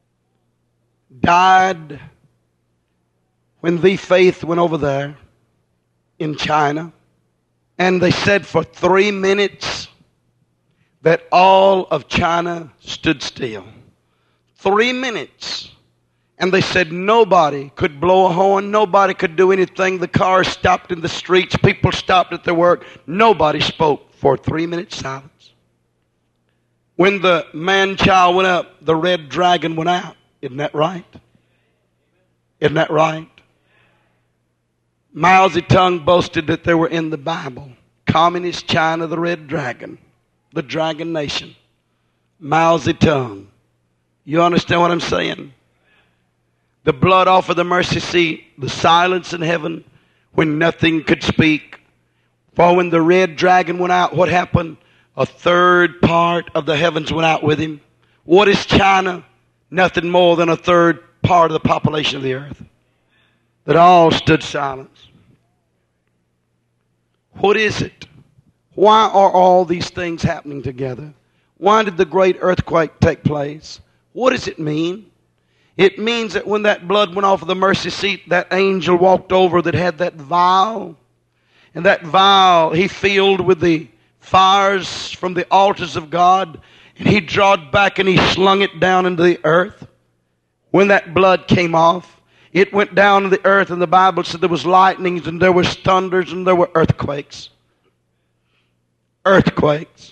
[SPEAKER 1] died when the faith went over there in China. And they said for three minutes that all of China stood still. Three minutes. And they said nobody could blow a horn. Nobody could do anything. The cars stopped in the streets. People stopped at their work. Nobody spoke for three minutes silence. When the man-child went up, the red dragon went out. Isn't that right? Isn't that right? Mao Zedong boasted that they were in the Bible. Communist China, the red dragon. The dragon nation. Mao Zedong. You understand what I'm saying? The blood off of the mercy seat. The silence in heaven when nothing could speak. For when the red dragon went out, what happened? A third part of the heavens went out with him. What is China? Nothing more than a third part of the population of the earth. That all stood silent. What is it? Why are all these things happening together? Why did the great earthquake take place? What does it mean? It means that when that blood went off of the mercy seat, that angel walked over that had that vial. And that vial he filled with the fires from the altars of God. And he drawed back and he slung it down into the earth. When that blood came off, it went down to the earth, and the Bible said there was lightnings and there was thunders and there were earthquakes. Earthquakes.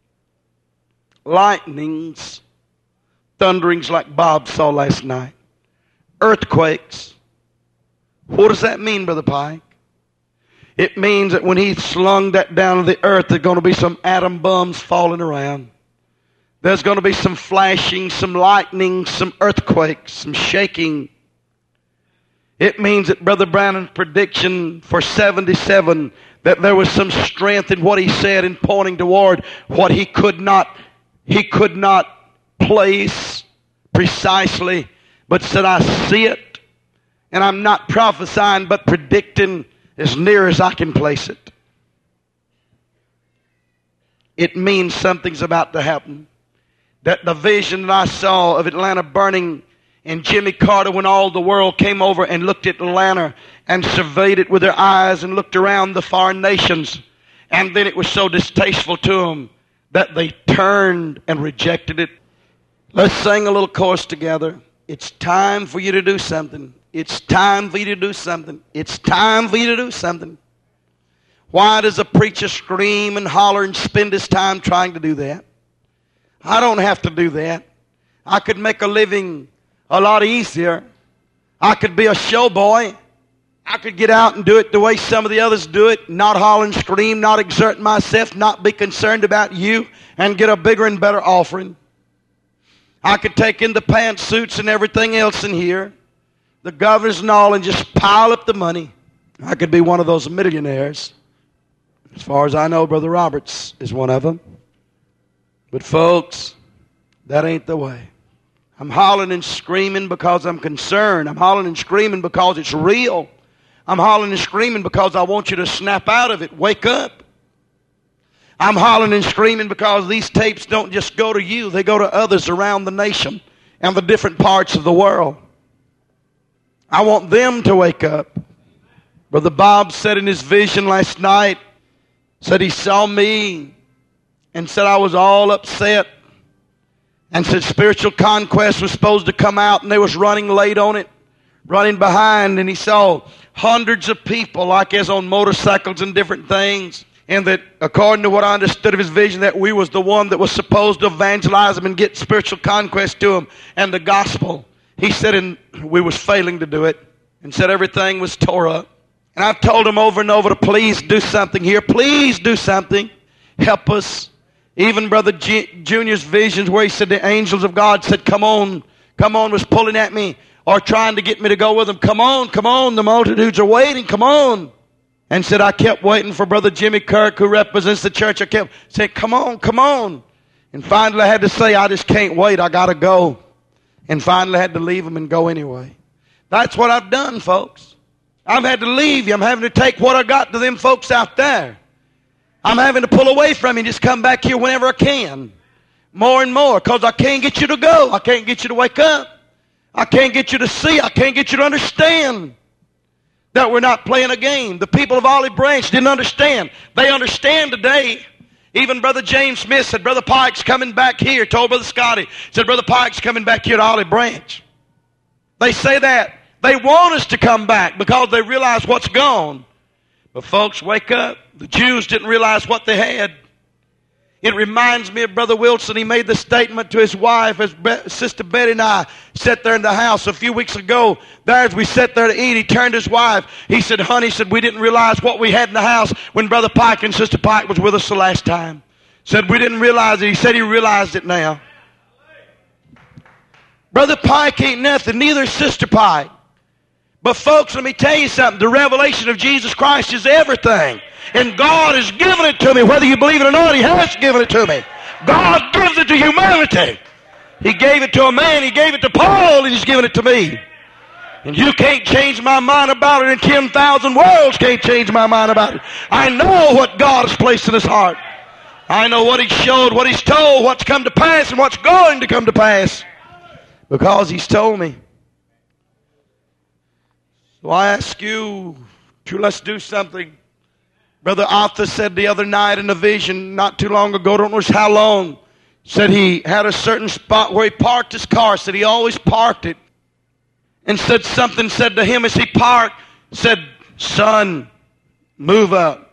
[SPEAKER 1] Lightnings. Thunderings like Bob saw last night. Earthquakes. What does that mean, Brother Pike? It means that when he slung that down to the earth, there's going to be some atom bombs falling around. There's going to be some flashing, some lightning, some earthquakes, some shaking. It means that Brother Brannon's prediction for seventy-seven, that there was some strength in what he said in pointing toward what he could not, he could not place precisely, but said, I see it, and I'm not prophesying, but predicting as near as I can place it. It means something's about to happen. That the vision that I saw of Atlanta burning, and Jimmy Carter, when all the world came over and looked at Atlanta and surveyed it with their eyes and looked around the foreign nations, and then it was so distasteful to them that they turned and rejected it. Let's sing a little chorus together. It's time for you to do something. It's time for you to do something. It's time for you to do something. Why does a preacher scream and holler and spend his time trying to do that? I don't have to do that. I could make a living a lot easier. I could be a show boy. I could get out and do it the way some of the others do it, not holler and scream, not exert myself, not be concerned about you, and get a bigger and better offering. I could take in the pantsuits and everything else in here, the governors and all, and just pile up the money. I could be one of those millionaires. As far as I know, Brother Roberts is one of them. But folks, that ain't the way. I'm hollering and screaming because I'm concerned. I'm hollering and screaming because it's real. I'm hollering and screaming because I want you to snap out of it. Wake up. I'm hollering and screaming because these tapes don't just go to you. They go to others around the nation and the different parts of the world. I want them to wake up. Brother Bob said in his vision last night, said he saw me and said I was all upset, and said Spiritual Conquest was supposed to come out and they was running late on it, running behind, and he saw hundreds of people like as on motorcycles and different things, and that according to what I understood of his vision, that we was the one that was supposed to evangelize them and get Spiritual Conquest to them and the gospel. He said and we was failing to do it, and said everything was tore up. And I've told him over and over to please do something here. Please do something. Help us. Even Brother G- Junior's visions where he said the angels of God said, come on, come on, was pulling at me or trying to get me to go with them. Come on, come on, the multitudes are waiting, come on. And said I kept waiting for Brother Jimmy Kirk, who represents the church. I kept saying, come on, come on. And finally I had to say, I just can't wait, I got to go. And finally I had to leave them and go anyway. That's what I've done, folks. I've had to leave you. I'm having to take what I got to them folks out there. I'm having to pull away from you and just come back here whenever I can. More and more, because I can't get you to go. I can't get you to wake up. I can't get you to see. I can't get you to understand that we're not playing a game. The people of Olive Branch didn't understand. They understand today. Even Brother James Smith said, Brother Pike's coming back here. Told Brother Scotty, said, Brother Pike's coming back here to Olive Branch. They say that. They want us to come back because they realize what's gone. But folks, wake up. The Jews didn't realize what they had. It reminds me of Brother Wilson. He made the statement to his wife as Be- Sister Betty and I sat there in the house a few weeks ago. There as we sat there to eat, he turned to his wife. He said, honey, he said, we didn't realize what we had in the house when Brother Pike and Sister Pike was with us the last time. Said we didn't realize it. He said he realized it now. Brother Pike ain't nothing, neither is Sister Pike. But folks, let me tell you something. The revelation of Jesus Christ is everything. And God has given it to me. Whether you believe it or not, He has given it to me. God gives it to humanity. He gave it to a man. He gave it to Paul, and He's given it to me. And you can't change my mind about it, and ten thousand worlds can't change my mind about it. I know what God has placed in His heart. I know what He showed, what He's told, what's come to pass, and what's going to come to pass. Because He's told me. So I ask you to let's do something. Brother Arthur said the other night in a vision not too long ago, don't know how long, said he had a certain spot where he parked his car, said he always parked it, and said something said to him as he parked, said, son, move up.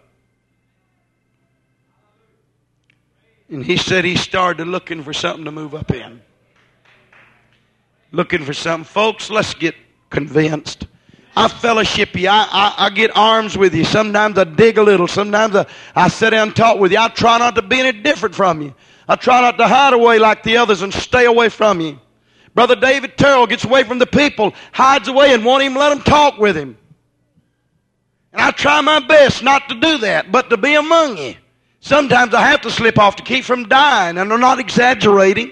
[SPEAKER 1] And he said he started looking for something to move up in. Looking for something. Folks, let's get convinced. I fellowship you. I, I, I get arms with you. Sometimes I dig a little. Sometimes I, I sit down and talk with you. I try not to be any different from you. I try not to hide away like the others and stay away from you. Brother David Terrell gets away from the people, hides away and won't even let them talk with him. And I try my best not to do that, but to be among you. Sometimes I have to slip off to keep from dying, and I'm not exaggerating.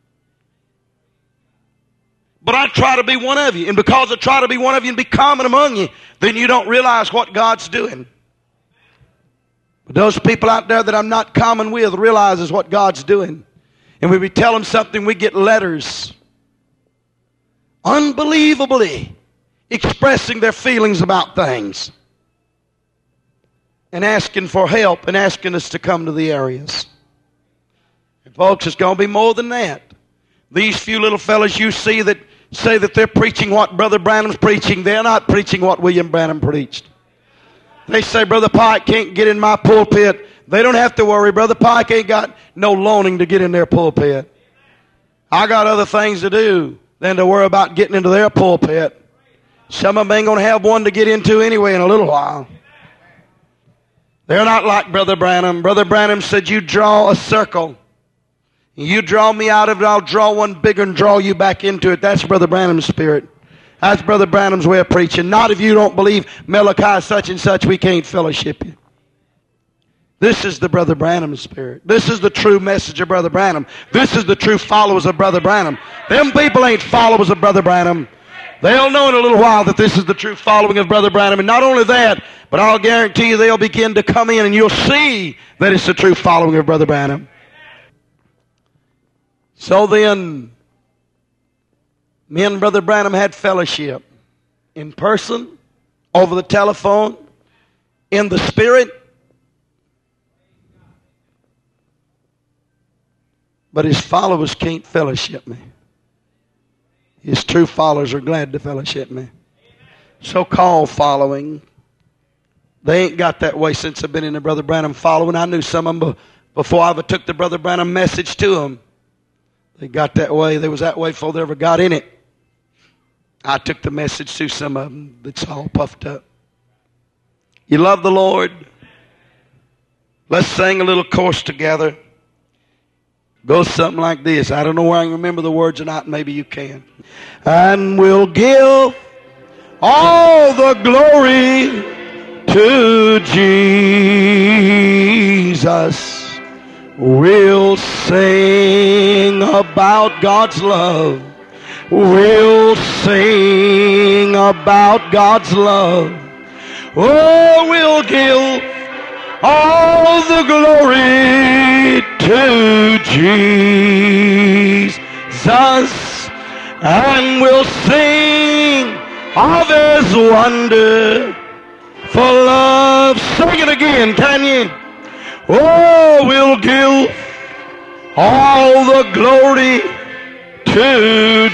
[SPEAKER 1] But I try to be one of you. And because I try to be one of you and be common among you, then you don't realize what God's doing. But those people out there that I'm not common with realizes what God's doing. And when we tell them something, we get letters. Unbelievably expressing their feelings about things. And asking for help and asking us to come to the areas. And folks, it's going to be more than that. These few little fellas you see that say that they're preaching what Brother Branham's preaching, they're not preaching what William Branham preached. They say Brother Pike can't get in my pulpit. They don't have to worry. Brother Pike ain't got no loaning to get in their pulpit. I got other things to do than to worry about getting into their pulpit. Some of them ain't going to have one to get into anyway in a little while. They're not like Brother Branham. Brother Branham said, you draw a circle. You draw me out of it, I'll draw one bigger and draw you back into it. That's Brother Branham's spirit. That's Brother Branham's way of preaching. Not if you don't believe Malachi such and such, we can't fellowship you. This is the Brother Branham spirit. This is the true message of Brother Branham. This is the true followers of Brother Branham. Them people ain't followers of Brother Branham. They'll know in a little while that this is the true following of Brother Branham. And not only that, but I'll guarantee you they'll begin to come in and you'll see that it's the true following of Brother Branham. So then, me and Brother Branham had fellowship in person, over the telephone, in the spirit. But his followers can't fellowship me. His true followers are glad to fellowship me. So-called following, they ain't got that way since I've been in the Brother Branham following. I knew some of them before I ever took the Brother Branham message to them. They got that way. They was that way before they ever got in it. I took the message to some of them that's all puffed up. You love the Lord? Let's sing a little chorus together. Goes something like this. I don't know where I can remember the words or not. Maybe you can. And we'll give all the glory to Jesus. We'll sing about God's love. We'll sing about God's love. Oh, we'll give all the glory to Jesus, and we'll sing of His wonderful love. Sing it again, can you? Oh, we'll give all the glory to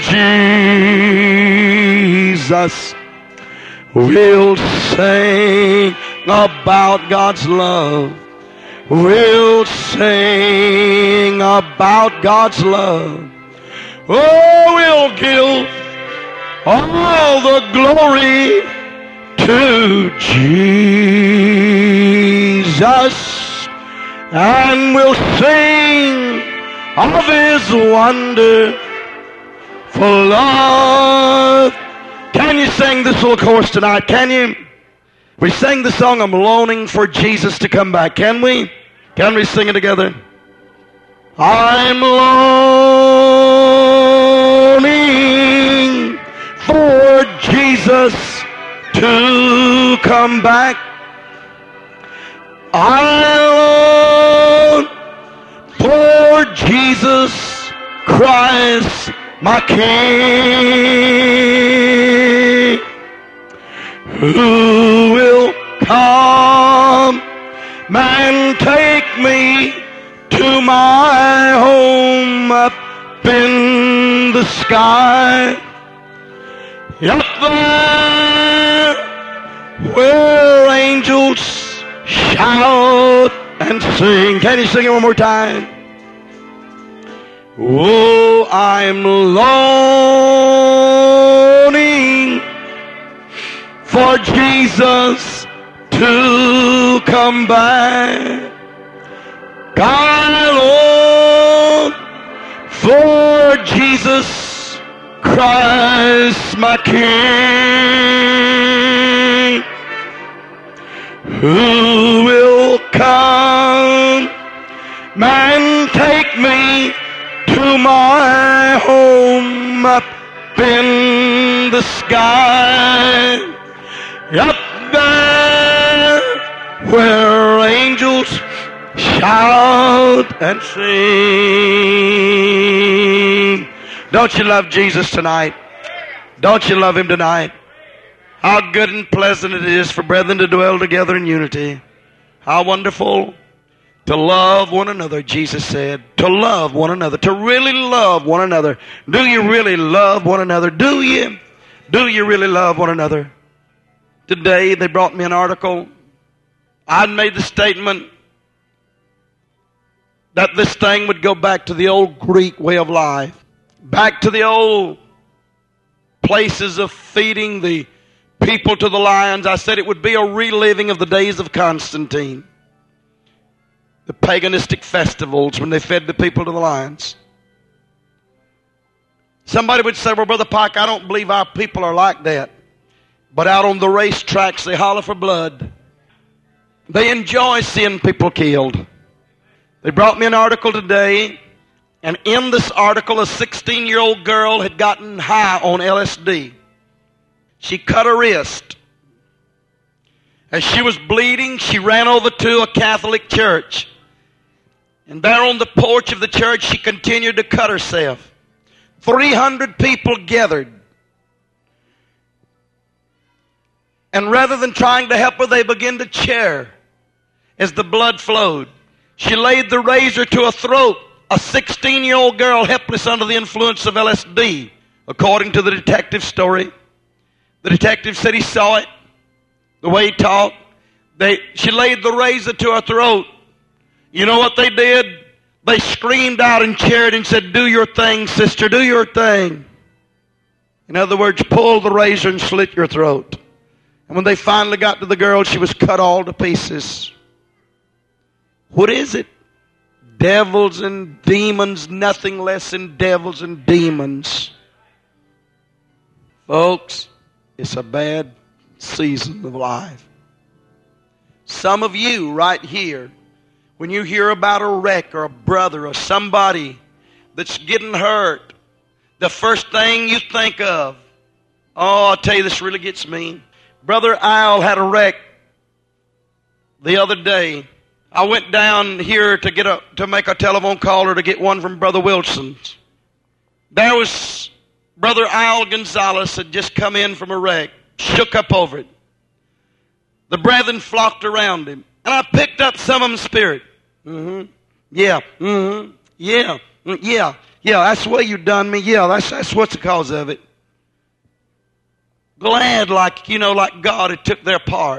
[SPEAKER 1] Jesus. We'll sing about God's love. We'll sing about God's love. Oh, we'll give all the glory to Jesus, and we'll sing of His wonderful love. Can you sing this little chorus tonight? Can you? We sang the song, I'm longing for Jesus to come back. Can we? Can we sing it together? I'm longing for Jesus to come back. I long for Jesus Christ, my King, who will come and take me to my home up in the sky, up there where angels shout and sing. Can you sing it one more time? Oh, I'm longing for Jesus to come back. God, Lord, for Jesus Christ, my King, who will come and take me to my home up in the sky, up there where angels shout and sing. Don't you love Jesus tonight? Don't you love Him tonight? How good and pleasant it is for brethren to dwell together in unity. How wonderful to love one another, Jesus said. To love one another. To really love one another. Do you really love one another? Do you? Do you really love one another? Today they brought me an article. I'd made the statement that this thing would go back to the old Greek way of life, back to the old places of feeding the people to the lions. I said it would be a reliving of the days of Constantine, the paganistic festivals when they fed the people to the lions. Somebody would say, well, Brother Pike, I don't believe our people are like that. But out on the racetracks, they holler for blood. They enjoy seeing people killed. They brought me an article today, and in this article, a sixteen-year-old girl had gotten high on L S D. She cut her wrist. As she was bleeding, she ran over to a Catholic church. And there on the porch of the church, she continued to cut herself. three hundred people gathered. And rather than trying to help her, they began to cheer as the blood flowed. She laid the razor to her throat. A sixteen-year-old girl helpless under the influence of L S D. According to the detective story, the detective said he saw it, the way he talked. They, she laid the razor to her throat. You know what they did? They screamed out and cheered and said, do your thing, sister, do your thing. In other words, pull the razor and slit your throat. And when they finally got to the girl, she was cut all to pieces. What is it? Devils and demons, nothing less than devils and demons. Folks, it's a bad season of life. Some of you right here, when you hear about a wreck or a brother or somebody that's getting hurt, the first thing you think of, oh, I'll tell you, this really gets me. Brother Al had a wreck the other day. I went down here to get a to make a telephone call or to get one from Brother Wilson's. There was Brother Al Gonzalez had just come in from a wreck, shook up over it. The brethren flocked around him. And I picked up some of them spirit. Mm-hmm. Yeah. Mm-hmm. Yeah. Mm, yeah. Yeah. That's the way you done me. Yeah. That's that's what's the cause of it. Glad, like you know, like God had took their part.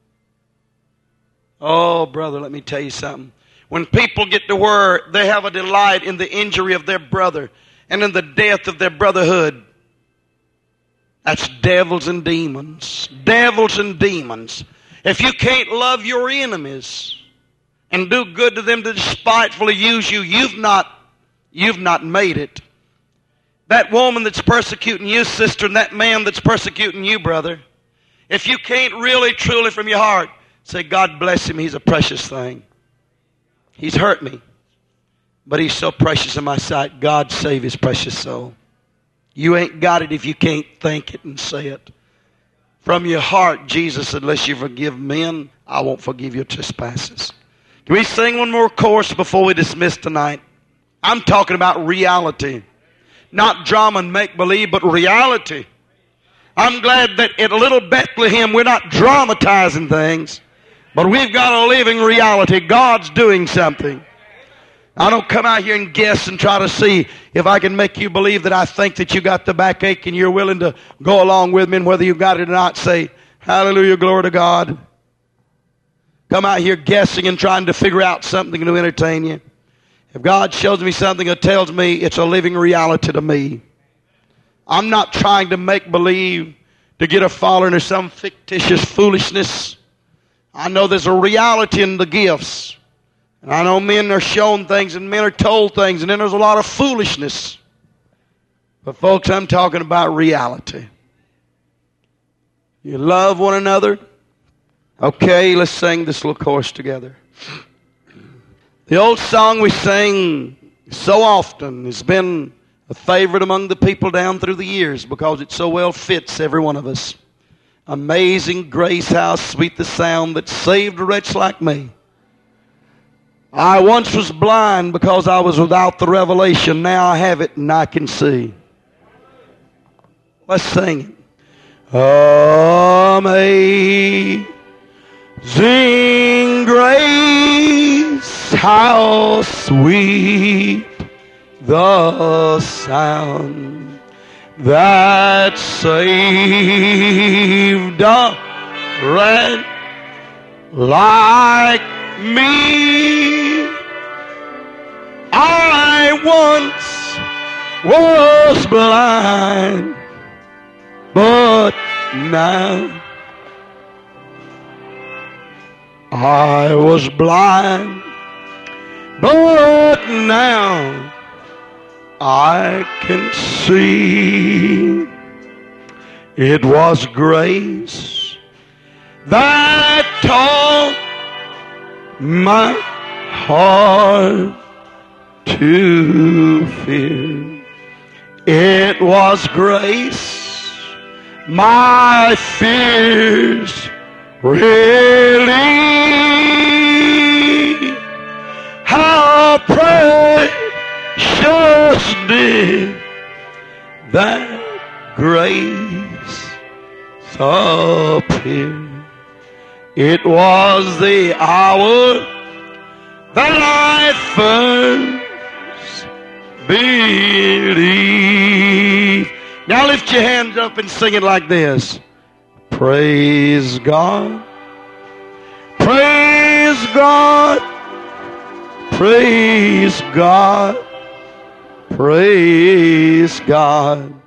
[SPEAKER 1] Oh, brother, let me tell you something. When people get to where they have a delight in the injury of their brother and in the death of their brotherhood, that's devils and demons. Devils and demons. If you can't love your enemies and do good to them to despitefully use you, you've not, you've not made it. That woman that's persecuting you, sister, and that man that's persecuting you, brother, if you can't really, truly from your heart say, God bless him, he's a precious thing. He's hurt me, but he's so precious in my sight. God save his precious soul. You ain't got it if you can't think it and say it. From your heart, Jesus said, unless you forgive men, I won't forgive your trespasses. Can we sing one more chorus before we dismiss tonight? I'm talking about reality. Not drama and make-believe, but reality. I'm glad that at Little Bethlehem we're not dramatizing things, but we've got a living reality. God's doing something. I don't come out here and guess and try to see if I can make you believe that I think that you got the backache and you're willing to go along with me, and whether you got it or not, say, hallelujah, glory to God. Come out here guessing and trying to figure out something to entertain you. If God shows me something that tells me it's a living reality to me, I'm not trying to make believe to get a following or some fictitious foolishness. I know there's a reality in the gifts. And I know men are shown things and men are told things, and then there's a lot of foolishness. But folks, I'm talking about reality. You love one another? Okay, let's sing this little chorus together. The old song we sing so often has been a favorite among the people down through the years because it so well fits every one of us. Amazing grace, how sweet the sound that saved a wretch like me. I once was blind because I was without the revelation. Now I have it and I can see. Let's sing it. Amazing grace, how sweet the sound that saved a wretch like me. I once was blind, but now I was blind, but now I can see. It was grace that taught my heart to fear. It was grace my fears relieved. How precious did that grace appear. It was the hour that I first believed. Now lift your hands up and sing it like this. Praise God. Praise God. Praise God. Praise God.